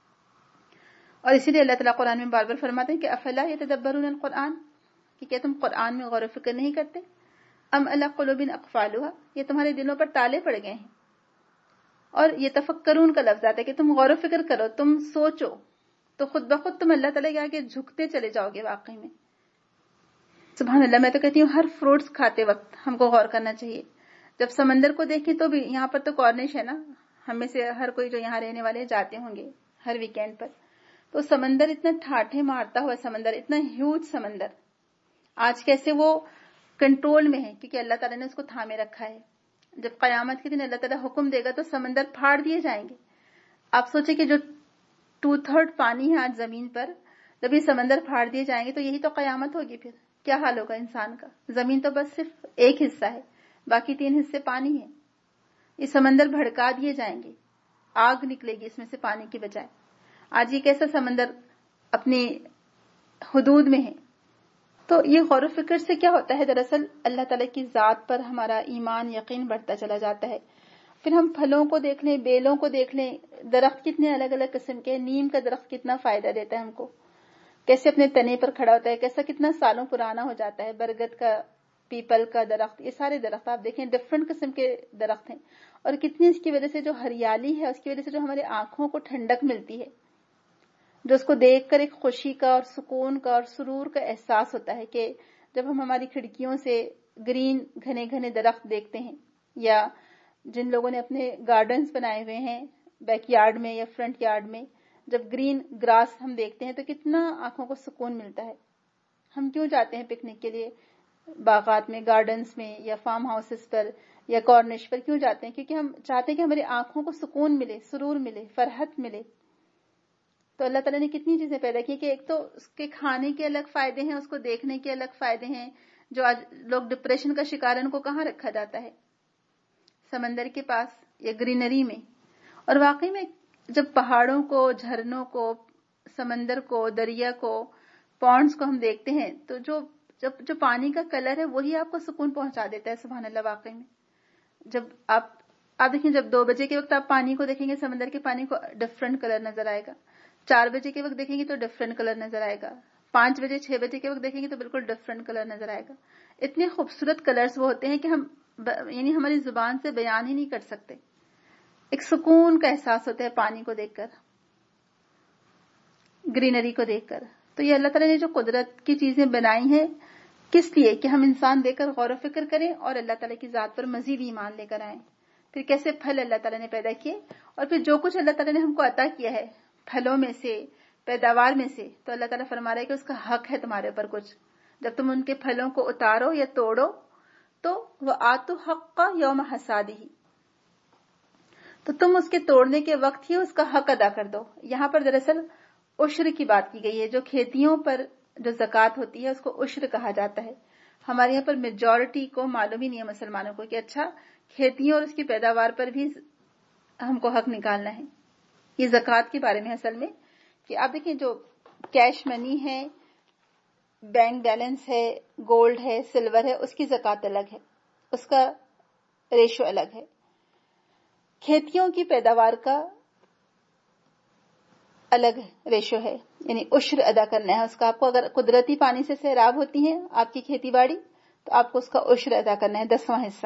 اور اسی لیے اللہ تعالیٰ قرآن میں بار بار فرماتے ہیں کہ افلا یتدبرون القرآن، کہ کیا تم قرآن میں غور و فکر نہیں کرتے. ام علی قلوب اقفالها، یہ تمہارے دلوں پر تالے پڑ گئے ہیں. اور یہ تفکرون کا لفظ آتا ہے کہ تم غور و فکر کرو، تم سوچو، تو خود بخود تم اللہ تعالیٰ کے آگے جھکتے چلے جاؤ گے واقعی میں. سبحان اللہ. میں تو کہتی ہوں ہر فروٹس کھاتے وقت ہم کو غور کرنا چاہیے. جب سمندر کو دیکھیں تو بھی یہاں پر تو کارنش ہے نا, ہم میں سے ہر کوئی جو یہاں رہنے والے جاتے ہوں گے ہر ویکینڈ پر, تو سمندر اتنا ٹھاٹھے مارتا ہوا سمندر, اتنا ہیوج سمندر آج کیسے وہ کنٹرول میں ہے, کیونکہ اللہ تعالیٰ نے اس کو تھامے رکھا ہے. جب قیامت کے دن اللہ تعالیٰ حکم دے گا تو سمندر پھاڑ دیے جائیں گے. آپ سوچیں کہ جو ٹو تھرڈ پانی ہے آج زمین پر, جب یہ سمندر پھاڑ دیے جائیں گے تو یہی تو قیامت ہوگی. پھر کیا حال ہوگا انسان کا؟ زمین تو بس صرف ایک حصہ ہے, باقی تین حصے پانی ہے. یہ سمندر بھڑکا دیے جائیں گے, آگ نکلے گی اس میں سے پانی کی بجائے. آج یہ کیسا سمندر اپنی حدود میں ہے. تو یہ غور و فکر سے کیا ہوتا ہے, دراصل اللہ تعالیٰ کی ذات پر ہمارا ایمان یقین بڑھتا چلا جاتا ہے. پھر ہم پھلوں کو دیکھ لیں, بیلوں کو دیکھ لیں, درخت کتنے الگ الگ قسم کے, نیم کا درخت کتنا فائدہ دیتا ہے ہم کو, کیسے اپنے تنے پر کھڑا ہوتا ہے, کیسا کتنا سالوں پرانا ہو جاتا ہے. برگد کا, پیپل کا درخت, یہ سارے درخت آپ دیکھیں ڈفرنٹ قسم کے درخت ہیں, اور کتنی اس کی وجہ سے جو ہریالی ہے, اس کی وجہ سے جو ہمارے آنکھوں کو ٹھنڈک ملتی ہے, جو اس کو دیکھ کر ایک خوشی کا اور سکون کا اور سرور کا احساس ہوتا ہے کہ جب ہم ہماری کھڑکیوں سے گرین گھنے گھنے درخت دیکھتے ہیں, یا جن لوگوں نے اپنے گارڈنز بنائے ہوئے ہیں بیک یارڈ میں یا فرنٹ یارڈ میں, جب گرین گراس ہم دیکھتے ہیں تو کتنا آنکھوں کو سکون ملتا ہے. ہم کیوں جاتے ہیں پکنک کے لیے باغات میں, گارڈنز میں, یا فارم ہاؤسز پر, یا کارنش پر کیوں جاتے ہیں؟ کیونکہ ہم چاہتے ہیں کہ ہماری آنکھوں کو سکون ملے, سرور ملے, فرحت ملے. تو اللہ تعالیٰ نے کتنی چیزیں پیدا کی کہ ایک تو اس کے کھانے کے الگ فائدے ہیں, اس کو دیکھنے کے الگ فائدے ہیں. جو آج لوگ ڈپریشن کا شکار ہیں ان کو کہاں رکھا جاتا ہے؟ سمندر کے پاس یا گرینری میں. اور واقعی میں جب پہاڑوں کو, جھرنوں کو, سمندر کو, دریا کو, پونڈز کو ہم دیکھتے ہیں تو جو جب جو پانی کا کلر ہے وہی آپ کو سکون پہنچا دیتا ہے. سبحان اللہ. واقعی میں جب آپ آپ دیکھیں, جب دو بجے کے وقت آپ پانی کو دیکھیں گے, سمندر کے پانی کو ڈفرنٹ کلر نظر آئے گا. چار بجے کے وقت دیکھیں گے تو ڈفرنٹ کلر نظر آئے گا. پانچ بجے چھ بجے کے وقت دیکھیں گے تو بالکل ڈفرنٹ کلر نظر آئے گا. اتنے خوبصورت کلرز وہ ہوتے ہیں کہ ہم یعنی ہماری زبان سے بیان ہی نہیں کر سکتے. ایک سکون کا احساس ہوتا ہے پانی کو دیکھ کر, گرینری کو دیکھ کر. تو یہ اللہ تعالیٰ نے جو قدرت کی چیزیں بنائی ہیں کس لیے؟ کہ ہم انسان دیکھ کر غور و فکر کریں اور اللہ تعالیٰ کی ذات پر مزید ایمان لے کر آئیں. پھر کیسے پھل اللہ تعالیٰ نے پیدا کیے, اور پھر جو کچھ اللہ تعالیٰ نے ہم کو عطا کیا ہے پھلوں میں سے, پیداوار میں سے, تو اللہ تعالیٰ فرما رہا ہے کہ اس کا حق ہے تمہارے اوپر کچھ. جب تم ان کے پھلوں کو اتارو یا توڑو تو وہ آتو حق کا یوم حسادی, تو تم اس کے توڑنے کے وقت ہی اس کا حق ادا کر دو. یہاں پر دراصل عشر کی بات کی گئی ہے. جو کھیتیوں پر جو زکوٰۃ ہوتی ہے اس کو عشر کہا جاتا ہے. ہمارے یہاں پر میجورٹی کو معلوم ہی نہیں ہے مسلمانوں کو کہ اچھا کھیتیوں اور اس کی پیداوار پر بھی ہم کو حق نکالنا ہے. یہ زکوٰۃ کے بارے میں اصل میں کہ آپ دیکھیں جو کیش منی ہے, بینک بیلنس ہے, گولڈ ہے, سلور ہے, اس کی زکوٰۃ الگ ہے, اس کا ریشو الگ ہے. کھیتیوں کی پیداوار کا الگ ریشو ہے, یعنی عشر ادا کرنا ہے اس کا. آپ کو اگر قدرتی پانی سے سیراب ہوتی ہے آپ کی کھیتی باڑی تو آپ کو اس کا عشر ادا کرنا ہے, دسواں حصہ.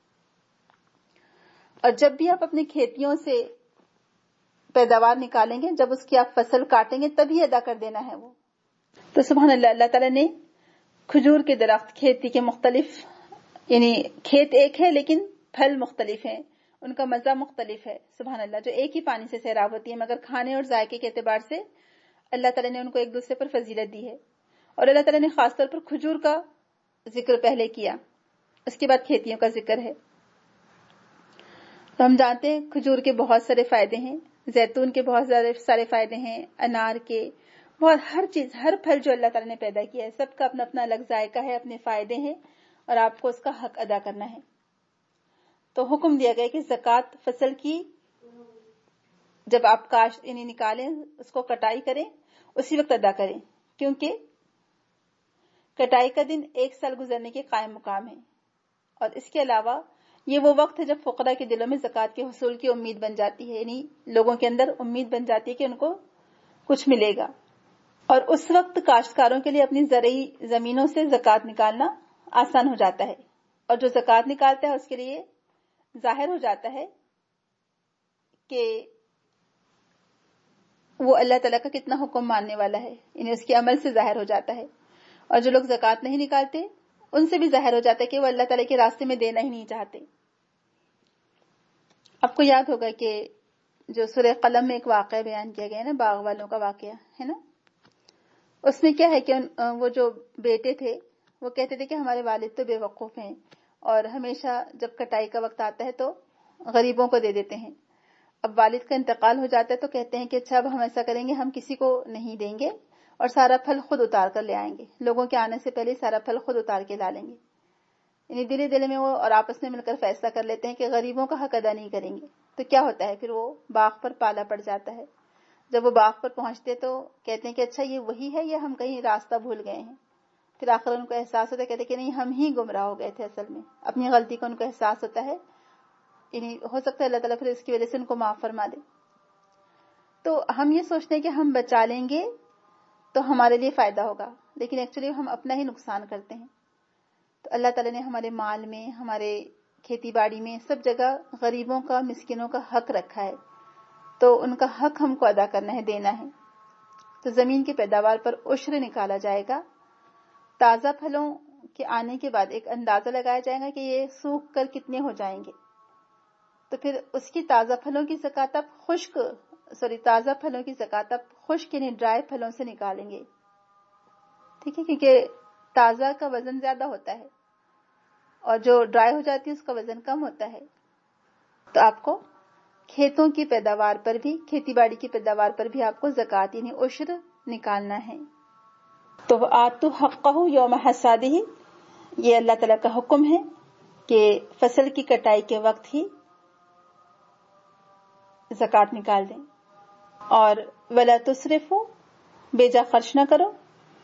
اور جب بھی آپ اپنی کھیتیوں سے پیداوار نکالیں گے, جب اس کی آپ فصل کاٹیں گے تبھی ادا کر دینا ہے وہ. تو سبحان اللہ, اللہ تعالیٰ نے کھجور کے درخت, کھیتی کے مختلف, یعنی کھیت ایک ہے لیکن پھل مختلف ہیں, ان کا مزہ مختلف ہے. سبحان اللہ, جو ایک ہی پانی سے سیراب ہوتی ہے مگر کھانے اور ذائقے کے اعتبار سے اللہ تعالیٰ نے ان کو ایک دوسرے پر فضیلت دی ہے. اور اللہ تعالیٰ نے خاص طور پر کھجور کا ذکر پہلے کیا, اس کے بعد کھیتیوں کا ذکر ہے. تو ہم جانتے ہیں کھجور کے بہت سارے فائدے ہیں, زیتون کے بہت سارے فائدے ہیں, انار کے, بہت ہر چیز, ہر پھل جو اللہ تعالیٰ نے پیدا کیا ہے سب کا اپنا اپنا الگ ذائقہ ہے, اپنے فائدے ہیں, اور آپ کو اس کا حق ادا کرنا ہے. تو حکم دیا گیا کہ زکوٰۃ فصل کی جب آپ کاشت یعنی نکالیں, اس کو کٹائی کریں, اسی وقت ادا کریں, کیونکہ کٹائی کا دن ایک سال گزرنے کے قائم مقام ہے. اور اس کے علاوہ یہ وہ وقت ہے جب فقراء کے دلوں میں زکوٰۃ کے حصول کی امید بن جاتی ہے, یعنی لوگوں کے اندر امید بن جاتی ہے کہ ان کو کچھ ملے گا. اور اس وقت کاشتکاروں کے لیے اپنی زرعی زمینوں سے زکوٰۃ نکالنا آسان ہو جاتا ہے, اور جو زکوٰۃ نکالتا ہے اس کے لیے ظاہر ہو جاتا ہے کہ وہ اللہ تعالیٰ کا کتنا حکم ماننے والا ہے, یعنی اس کے عمل سے ظاہر ہو جاتا ہے. اور جو لوگ زکوٰۃ نہیں نکالتے ان سے بھی ظاہر ہو جاتا ہے کہ وہ اللہ تعالیٰ کے راستے میں دینا ہی نہیں چاہتے. آپ کو یاد ہوگا کہ جو سورہ قلم میں ایک واقعہ بیان کیا گیا ہے نا، باغ والوں کا واقعہ ہے نا، اس میں کیا ہے کہ وہ جو بیٹے تھے وہ کہتے تھے کہ ہمارے والد تو بے وقوف ہیں اور ہمیشہ جب کٹائی کا وقت آتا ہے تو غریبوں کو دے دیتے ہیں. اب والد کا انتقال ہو جاتا ہے تو کہتے ہیں کہ اچھا اب ہم ایسا کریں گے، ہم کسی کو نہیں دیں گے اور سارا پھل خود اتار کر لے آئیں گے، لوگوں کے آنے سے پہلے سارا پھل خود اتار کے لا لیں گے. یعنی دل دل میں وہ اور آپس میں مل کر فیصلہ کر لیتے ہیں کہ غریبوں کا حق ادا نہیں کریں گے. تو کیا ہوتا ہے پھر وہ باغ پر پالا پڑ جاتا ہے. جب وہ باغ پر پہنچتے تو کہتے ہیں کہ اچھا یہ وہی ہے یا ہم کہیں راستہ بھول گئے ہیں. پھر آخر ان کو احساس ہوتا ہے، کہتے ہیں کہ نہیں ہم ہی گمراہ ہو گئے تھے، اصل میں اپنی غلطی کا ان کو احساس ہوتا ہے. یعنی ہو سکتا ہے اللہ تعالیٰ پھر اس کی وجہ سے ان کو معاف فرما دے. تو ہم یہ سوچتے ہیں کہ ہم بچا لیں گے تو ہمارے لیے فائدہ ہوگا، لیکن ایکچولی ہم اپنا ہی نقصان کرتے ہیں. تو اللہ تعالیٰ نے ہمارے مال میں، ہمارے کھیتی باڑی میں سب جگہ غریبوں کا، مسکینوں کا حق رکھا ہے، تو ان کا حق ہم کو ادا کرنا ہے، دینا ہے. تو زمین کی پیداوار پر عشر نکالا جائے گا. تازہ پھلوں کے آنے کے بعد ایک اندازہ لگایا جائے گا کہ یہ سوکھ کر کتنے ہو جائیں گے. تو پھر اس کی تازہ پھلوں کی زکوٰۃ آپ خشک سوری تازہ پھلوں کی زکوٰۃ آپ خشک یعنی ڈرائی پھلوں سے نکالیں گے. ٹھیک ہے، کیونکہ تازہ کا وزن زیادہ ہوتا ہے اور جو ڈرائی ہو جاتی ہے اس کا وزن کم ہوتا ہے. تو آپ کو کھیتوں کی پیداوار پر بھی، کھیتی باڑی کی پیداوار پر بھی آپ کو زکوٰۃ یعنی عشر نکالنا ہے. تو آتو حقہ یوم حصادہ، یہ اللہ تعالیٰ کا حکم ہے کہ فصل کی کٹائی کے وقت ہی زکوٰۃ نکال دیں. اور ولا تسرفوا، بے جا خرچ نہ کرو،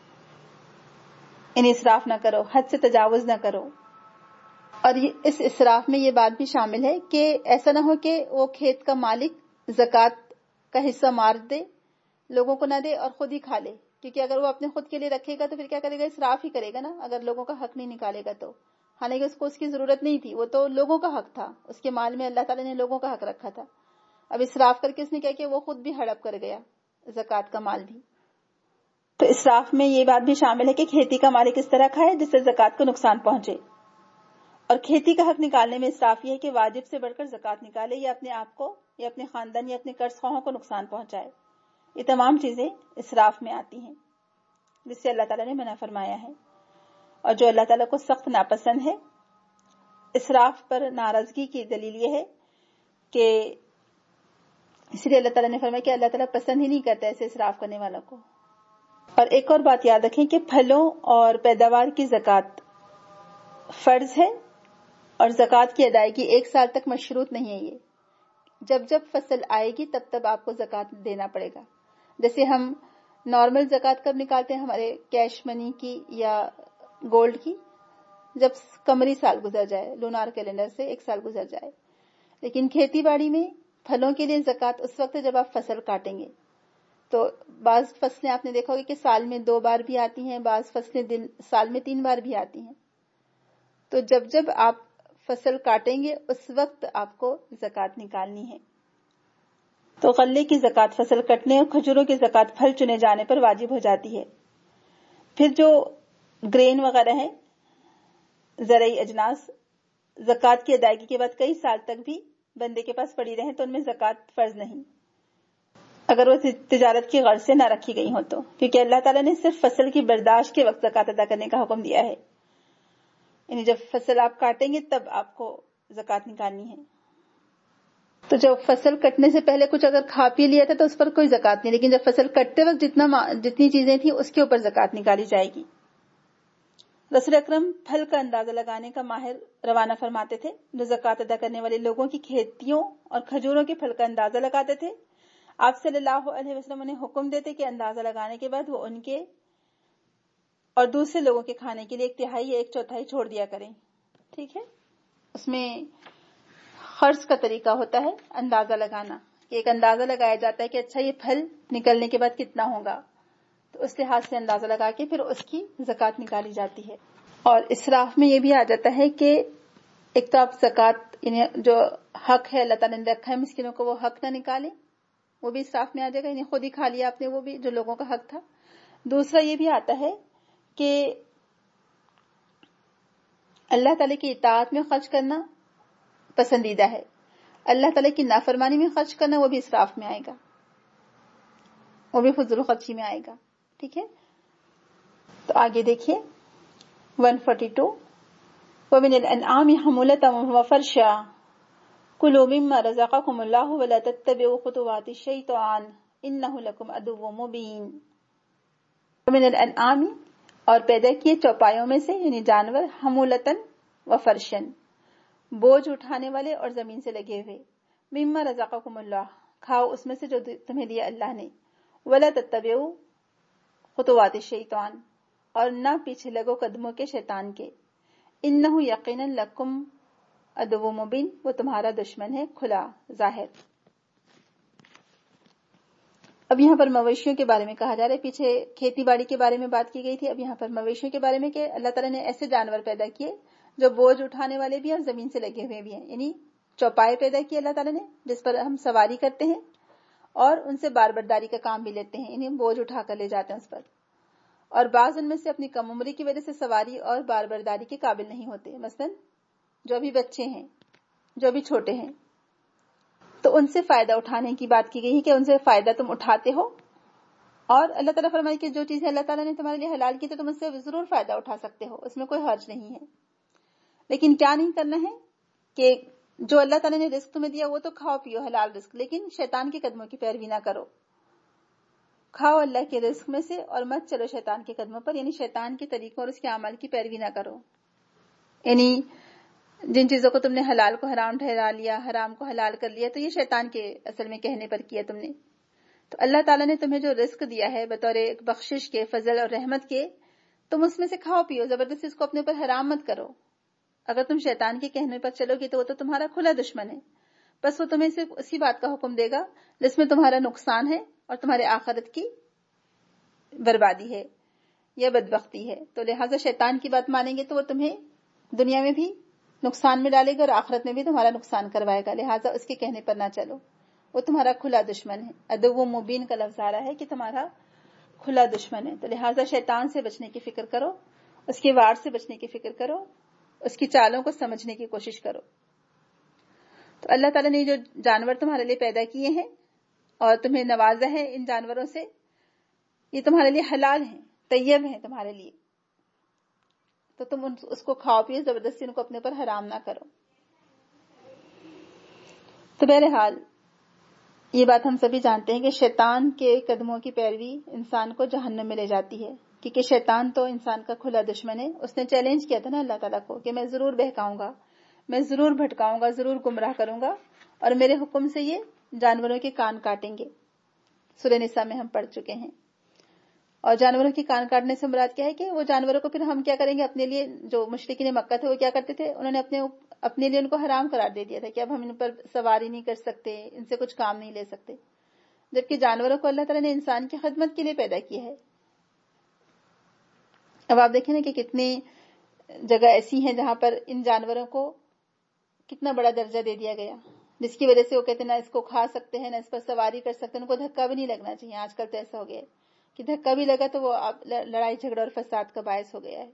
یعنی اسراف نہ کرو، حد سے تجاوز نہ کرو. اور اس اسراف میں یہ بات بھی شامل ہے کہ ایسا نہ ہو کہ وہ کھیت کا مالک زکوٰۃ کا حصہ مار دے، لوگوں کو نہ دے اور خود ہی کھا لے. کیونکہ اگر وہ اپنے خود کے لیے رکھے گا تو پھر کیا کرے گا، اسراف ہی کرے گا نا، اگر لوگوں کا حق نہیں نکالے گا تو. حالانکہ اس کو اس کی ضرورت نہیں تھی، وہ تو لوگوں کا حق تھا، اس کے مال میں اللہ تعالیٰ نے لوگوں کا حق رکھا تھا. اب اسراف کر کے اس نے کیا کہ وہ خود بھی ہڑپ کر گیا زکوٰۃ کا مال بھی. تو اسراف میں یہ بات بھی شامل ہے کہ کھیتی کا مالک اس طرح کھائے جس سے زکوٰۃ کو نقصان پہنچے. اور کھیتی کا حق نکالنے میں اسراف یہ ہے کہ واجب سے بڑھ کر زکوٰۃ نکالے یا اپنے آپ کو یا اپنے خاندان یا اپنے قرض خواہوں کو نقصان پہنچائے. یہ تمام چیزیں اسراف میں آتی ہیں جس سے اللہ تعالیٰ نے منع فرمایا ہے. اور جو اللہ تعالیٰ کو سخت ناپسند ہے، اسراف پر ناراضگی کی دلیل یہ ہے کہ اس لیے اللہ تعالیٰ نے فرمایا کہ اللہ تعالیٰ پسند ہی نہیں کرتا ایسے اسراف کرنے والوں کو. اور ایک اور بات یاد رکھیں کہ پھلوں اور پیداوار کی زکوٰۃ فرض ہے اور زکوٰۃ کی ادائیگی ایک سال تک مشروط نہیں ہے. یہ جب جب فصل آئے گی تب تب آپ کو زکوٰۃ دینا پڑے گا. جیسے ہم نارمل زکوٰۃ کب نکالتے ہیں، ہمارے کیش منی کی یا گولڈ کی، جب قمری سال گزر جائے، لونار کیلنڈر سے ایک سال گزر جائے. لیکن کھیتی باڑی میں پھلوں کے لیے زکوٰۃ اس وقت جب آپ فصل کاٹیں گے. تو بعض فصلیں آپ نے دیکھا ہوگا کہ سال میں دو بار بھی آتی ہیں، بعض فصلیں دن سال میں تین بار بھی آتی ہیں. تو جب جب آپ فصل کاٹیں گے اس وقت آپ کو زکوٰۃ نکالنی ہے. تو غلے کی زکوٰۃ فصل کٹنے اور کھجوروں کی زکوٰۃ پھل چنے جانے پر واجب ہو جاتی ہے. پھر جو گرین وغیرہ ہے، زرعی اجناس، زکوٰۃ کی ادائیگی کے بعد کئی سال تک بھی بندے کے پاس پڑی رہیں تو ان میں زکوٰۃ فرض نہیں، اگر وہ تجارت کی غرض سے نہ رکھی گئی ہو تو، کیونکہ اللہ تعالیٰ نے صرف فصل کی برداشت کے وقت زکوٰۃ ادا کرنے کا حکم دیا ہے. یعنی جب فصل آپ کاٹیں گے تب آپ کو زکوٰۃ نکالنی ہے. تو جب فصل کٹنے سے پہلے کچھ اگر کھا پی لیا تھا تو اس پر کوئی زکوٰۃ نہیں، لیکن جب فصل کٹتے وقت جتنا جتنی چیزیں تھیں اس کے اوپر زکوٰۃ نکالی جائے گی. رسول اکرم پھل کا اندازہ لگانے کا ماہر روانہ فرماتے تھے، جو زکوٰۃ ادا کرنے والے لوگوں کی کھیتیوں اور کھجوروں کے پھل کا اندازہ لگاتے تھے. آپ صلی اللہ علیہ وسلم انہیں حکم دیتے کہ اندازہ لگانے کے بعد وہ ان کے اور دوسرے لوگوں کے کھانے کے لیے ایک تہائی یا ایک چوتھائی چھوڑ دیا کریں. ٹھیک ہے، اس میں خرچ کا طریقہ ہوتا ہے اندازہ لگانا، کہ ایک اندازہ لگایا جاتا ہے کہ اچھا یہ پھل نکلنے کے بعد کتنا ہوگا، تو اس لحاظ سے اندازہ لگا کے پھر اس کی زکوٰۃ نکالی جاتی ہے. اور اسراف میں یہ بھی آ جاتا ہے کہ ایک تو آپ زکوٰۃ یعنی جو حق ہے اللہ تعالیٰ نے رکھا ہے مسکینوں کو، وہ حق نہ نکالیں، وہ بھی اسراف میں آ جائے گا، یعنی خود ہی کھا لیا آپ نے وہ بھی جو لوگوں کا حق تھا. دوسرا یہ بھی آتا ہے کہ اللہ تعالیٰ کی اطاعت میں خرچ کرنا پسندیدہ ہے، اللہ تعالیٰ کی نافرمانی میں خرچ کرنا وہ بھی اسراف میں آئے گا، وہ بھی فضول خرچی میں آئے گا. ٹھیک ہے، تو آگے دیکھیے ایک سو بائیس. وَمِنَ الْأَنْعَامِ حَمُولَةً وَفَرْشًا كُلُوا مِمَّا رَزَقَكُمُ اللَّهُ وَلَا تَتَّبِعُوا خُطُوَاتِ الشَّيْطَانِ إِنَّهُ لَكُمْ عَدُوٌّ مُبِينٌ. وَمِنَ الْأَنْعَامِ، اور پیدا کیے چوپایوں میں سے یعنی جانور، حمولتاً وفرشن، بوجھ اٹھانے والے اور زمین سے لگے ہوئے. مما رزقکم اللہ، کھاؤ اس میں سے جو تمہیں دیا اللہ نے. ولا تتبعوا خطوات الشیطان، اور نہ پیچھے لگو قدموں کے شیطان کے. انہ یقینا لکم عدو مبین، وہ تمہارا دشمن ہے کھلا ظاہر. اب یہاں پر مویشیوں کے بارے میں کہا جا رہا ہے. پیچھے کھیتی باڑی کے بارے میں بات کی گئی تھی، اب یہاں پر مویشیوں کے بارے میں کہ اللہ تعالیٰ نے ایسے جانور پیدا کیے جو بوجھ اٹھانے والے بھی ہیں اور زمین سے لگے ہوئے بھی ہیں. یعنی چوپائے پیدا کیے اللہ تعالیٰ نے جس پر ہم سواری کرتے ہیں اور ان سے بار برداری کا کام بھی لیتے ہیں، یعنی بوجھ اٹھا کر لے جاتے ہیں اس پر. اور بعض ان میں سے اپنی کم عمری کی وجہ سے سواری اور بار برداری کے قابل نہیں ہوتے، مثلا جو ابھی بچے ہیں، جو ابھی چھوٹے ہیں، تو ان سے فائدہ اٹھانے کی بات کی گئی ہے کہ ان سے فائدہ تم اٹھاتے ہو. اور اللہ تعالیٰ فرمائے کہ جو چیزیں اللہ تعالیٰ نے تمہارے لیے حلال کی تو تم اس سے ضرور فائدہ اٹھا سکتے ہو، اس میں کوئی حرج نہیں ہے. لیکن کیا نہیں کرنا ہے کہ جو اللہ تعالیٰ نے رزق تمہیں دیا وہ تو کھاؤ پیو حلال رزق، لیکن شیطان کے قدموں کی پیروی نہ کرو. کھاؤ اللہ کے رزق میں سے اور مت چلو شیطان کے قدموں پر، یعنی شیطان کے طریقوں اور اس کے اعمال کی پیروی نہ کرو. یعنی جن چیزوں کو تم نے حلال کو حرام ٹھہرا لیا، حرام کو حلال کر لیا، تو یہ شیطان کے اصل میں کہنے پر کیا تم نے. تو اللہ تعالیٰ نے تمہیں جو رزق دیا ہے بطور ایک بخشش کے، فضل اور رحمت کے، تم اس میں سے کھاؤ پیو، زبردستی اس کو اپنے پر حرام مت کرو. اگر تم شیطان کے کہنے پر چلو گے تو وہ تو تمہارا کھلا دشمن ہے، بس وہ تمہیں صرف اسی بات کا حکم دے گا جس میں تمہارا نقصان ہے اور تمہارے آخرت کی بربادی ہے یا بدبختی ہے. تو لہٰذا شیطان کی بات مانیں گے تو وہ تمہیں دنیا میں بھی نقصان میں ڈالے گا اور آخرت میں بھی تمہارا نقصان کروائے گا. لہٰذا اس کے کہنے پر نہ چلو، وہ تمہارا کھلا دشمن ہے. عدو مبین کا لفظ آ رہا ہے کہ تمہارا کھلا دشمن ہے. تو لہٰذا شیطان سے بچنے کی فکر کرو، اس کے وار سے بچنے کی فکر کرو، اس کی چالوں کو سمجھنے کی کوشش کرو. تو اللہ تعالیٰ نے جو جانور تمہارے لیے پیدا کیے ہیں اور تمہیں نوازا ہے ان جانوروں سے، یہ تمہارے لیے حلال ہیں، طیب ہیں تمہارے لیے. تو تم اس کو کھاؤ پیو، زبردستی ان کو اپنے پر حرام نہ کرو. تو بہرحال یہ بات ہم سبھی جانتے ہیں کہ شیطان کے قدموں کی پیروی انسان کو جہنم میں لے جاتی ہے، کیونکہ شیطان تو انسان کا کھلا دشمن ہے. اس نے چیلنج کیا تھا نا اللہ تعالیٰ کو کہ میں ضرور بہکاؤں گا، میں ضرور بھٹکاؤں گا، ضرور گمراہ کروں گا، اور میرے حکم سے یہ جانوروں کے کان کاٹیں گے. سورہ نساء میں ہم پڑھ چکے ہیں. اور جانوروں کی کان کاٹنے سے مراد کیا ہے کہ وہ جانوروں کو پھر ہم کیا کریں گے، اپنے لیے جو مشرکین مکہ تھے وہ کیا کرتے تھے، انہوں نے اپنے اپنے لیے ان کو حرام قرار دے دیا تھا کہ اب ہم ان پر سواری نہیں کر سکتے، ان سے کچھ کام نہیں لے سکتے. جبکہ جانوروں کو اللہ تعالیٰ نے انسان کی خدمت کے لیے پیدا کیا ہے. اب آپ دیکھیں نا کہ کتنی جگہ ایسی ہیں جہاں پر ان جانوروں کو کتنا بڑا درجہ دے دیا گیا، جس کی وجہ سے وہ کہتے ہیں نہ اس کو کھا سکتے ہیں، نہ اس پر سواری کر سکتے ہیں، ان کو دھکا بھی نہیں لگنا چاہیے. آج کل تو ایسا ہو گیا ہے کہ دھکا بھی لگا تو وہ لڑائی جھگڑا اور فساد کا باعث ہو گیا ہے.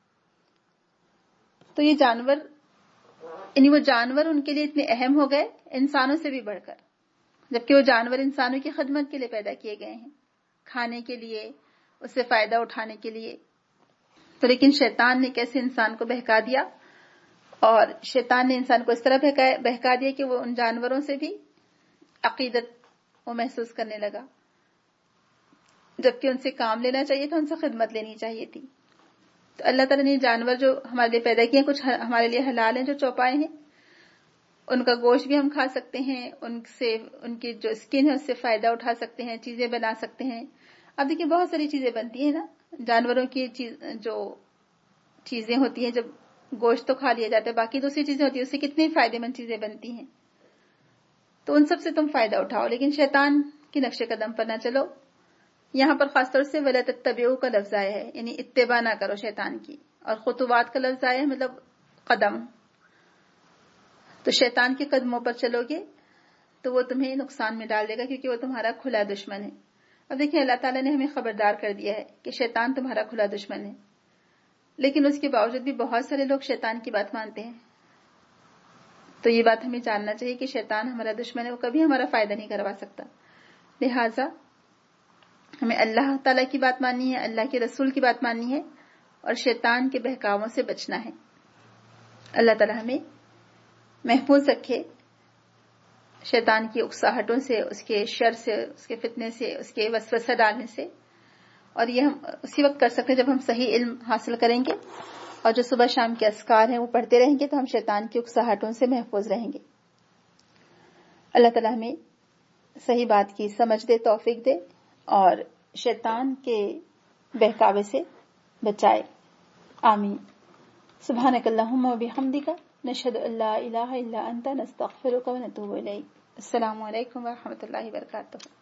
تو یہ جانور، یعنی وہ جانور ان کے لیے اتنے اہم ہو گئے انسانوں سے بھی بڑھ کر، جبکہ وہ جانور انسانوں کی خدمت کے لیے پیدا کیے گئے ہیں، کھانے کے لیے، اس سے فائدہ اٹھانے کے لیے. تو لیکن شیطان نے کیسے انسان کو بہکا دیا، اور شیطان نے انسان کو اس طرح بہکا دیا کہ وہ ان جانوروں سے بھی عقیدت وہ محسوس کرنے لگا، جبکہ ان سے کام لینا چاہیے تھا، ان سے خدمت لینی چاہیے تھی. تو اللہ تعالیٰ نے جانور جو ہمارے لیے پیدا کیے ہیں، کچھ ہمارے لیے حلال ہیں جو چوپائے ہیں، ان کا گوشت بھی ہم کھا سکتے ہیں، ان سے ان کی جو اسکن ہے اس سے فائدہ اٹھا سکتے ہیں، چیزیں بنا سکتے ہیں. اب دیکھیں بہت ساری چیزیں بنتی ہیں نا جانوروں کی، چیز جو چیزیں ہوتی ہیں، جب گوشت تو کھا لیا جاتا ہے، باقی دوسری چیزیں ہوتی ہیں، اس سے کتنی فائدے مند چیزیں بنتی ہیں. تو ان سب سے تم فائدہ اٹھاؤ، لیکن شیطان کی نقش قدم پر نہ چلو. یہاں پر خاص طور سے وَلَا تَتَّبِعُوا کا لفظ آیا ہے، یعنی اتباع نہ کرو شیطان کی. اور خطوات کا لفظ آیا ہے مطلب قدم. تو شیطان کے قدموں پر چلو گے تو وہ تمہیں نقصان میں ڈال دے گا، کیونکہ وہ تمہارا کھلا دشمن ہے. اب دیکھیں اللہ تعالیٰ نے ہمیں خبردار کر دیا ہے کہ شیطان تمہارا کھلا دشمن ہے. لیکن اس کے باوجود بھی بہت سارے لوگ شیطان کی بات مانتے ہیں. تو یہ بات ہمیں جاننا چاہیے کہ شیطان ہمارا دشمن ہے، وہ کبھی ہمارا فائدہ نہیں کروا سکتا. لہٰذا ہمیں اللہ تعالیٰ کی بات ماننی ہے، اللہ کے رسول کی بات ماننی ہے، اور شیطان کے بہکاووں سے بچنا ہے. اللہ تعالیٰ ہمیں محفوظ رکھے شیطان کی اکساہٹوں سے، اس کے شر سے، اس کے فتنے سے، اس کے وسوسہ ڈالنے سے. اور یہ ہم اسی وقت کر سکتے ہیں جب ہم صحیح علم حاصل کریں گے، اور جو صبح شام کے اذکار ہیں وہ پڑھتے رہیں گے، تو ہم شیطان کی اکساہٹوں سے محفوظ رہیں گے. اللہ تعالیٰ ہمیں صحیح بات کی سمجھ دے، توفیق دے، اور شیطان کے بہکاوے سے بچائے. آمین. سبحانک اللہم و بحمدک، نشہد ان لا الہ الا انت، نستغفرک و نتوب الیک. السلام علیکم و رحمۃ اللہ وبرکاتہ.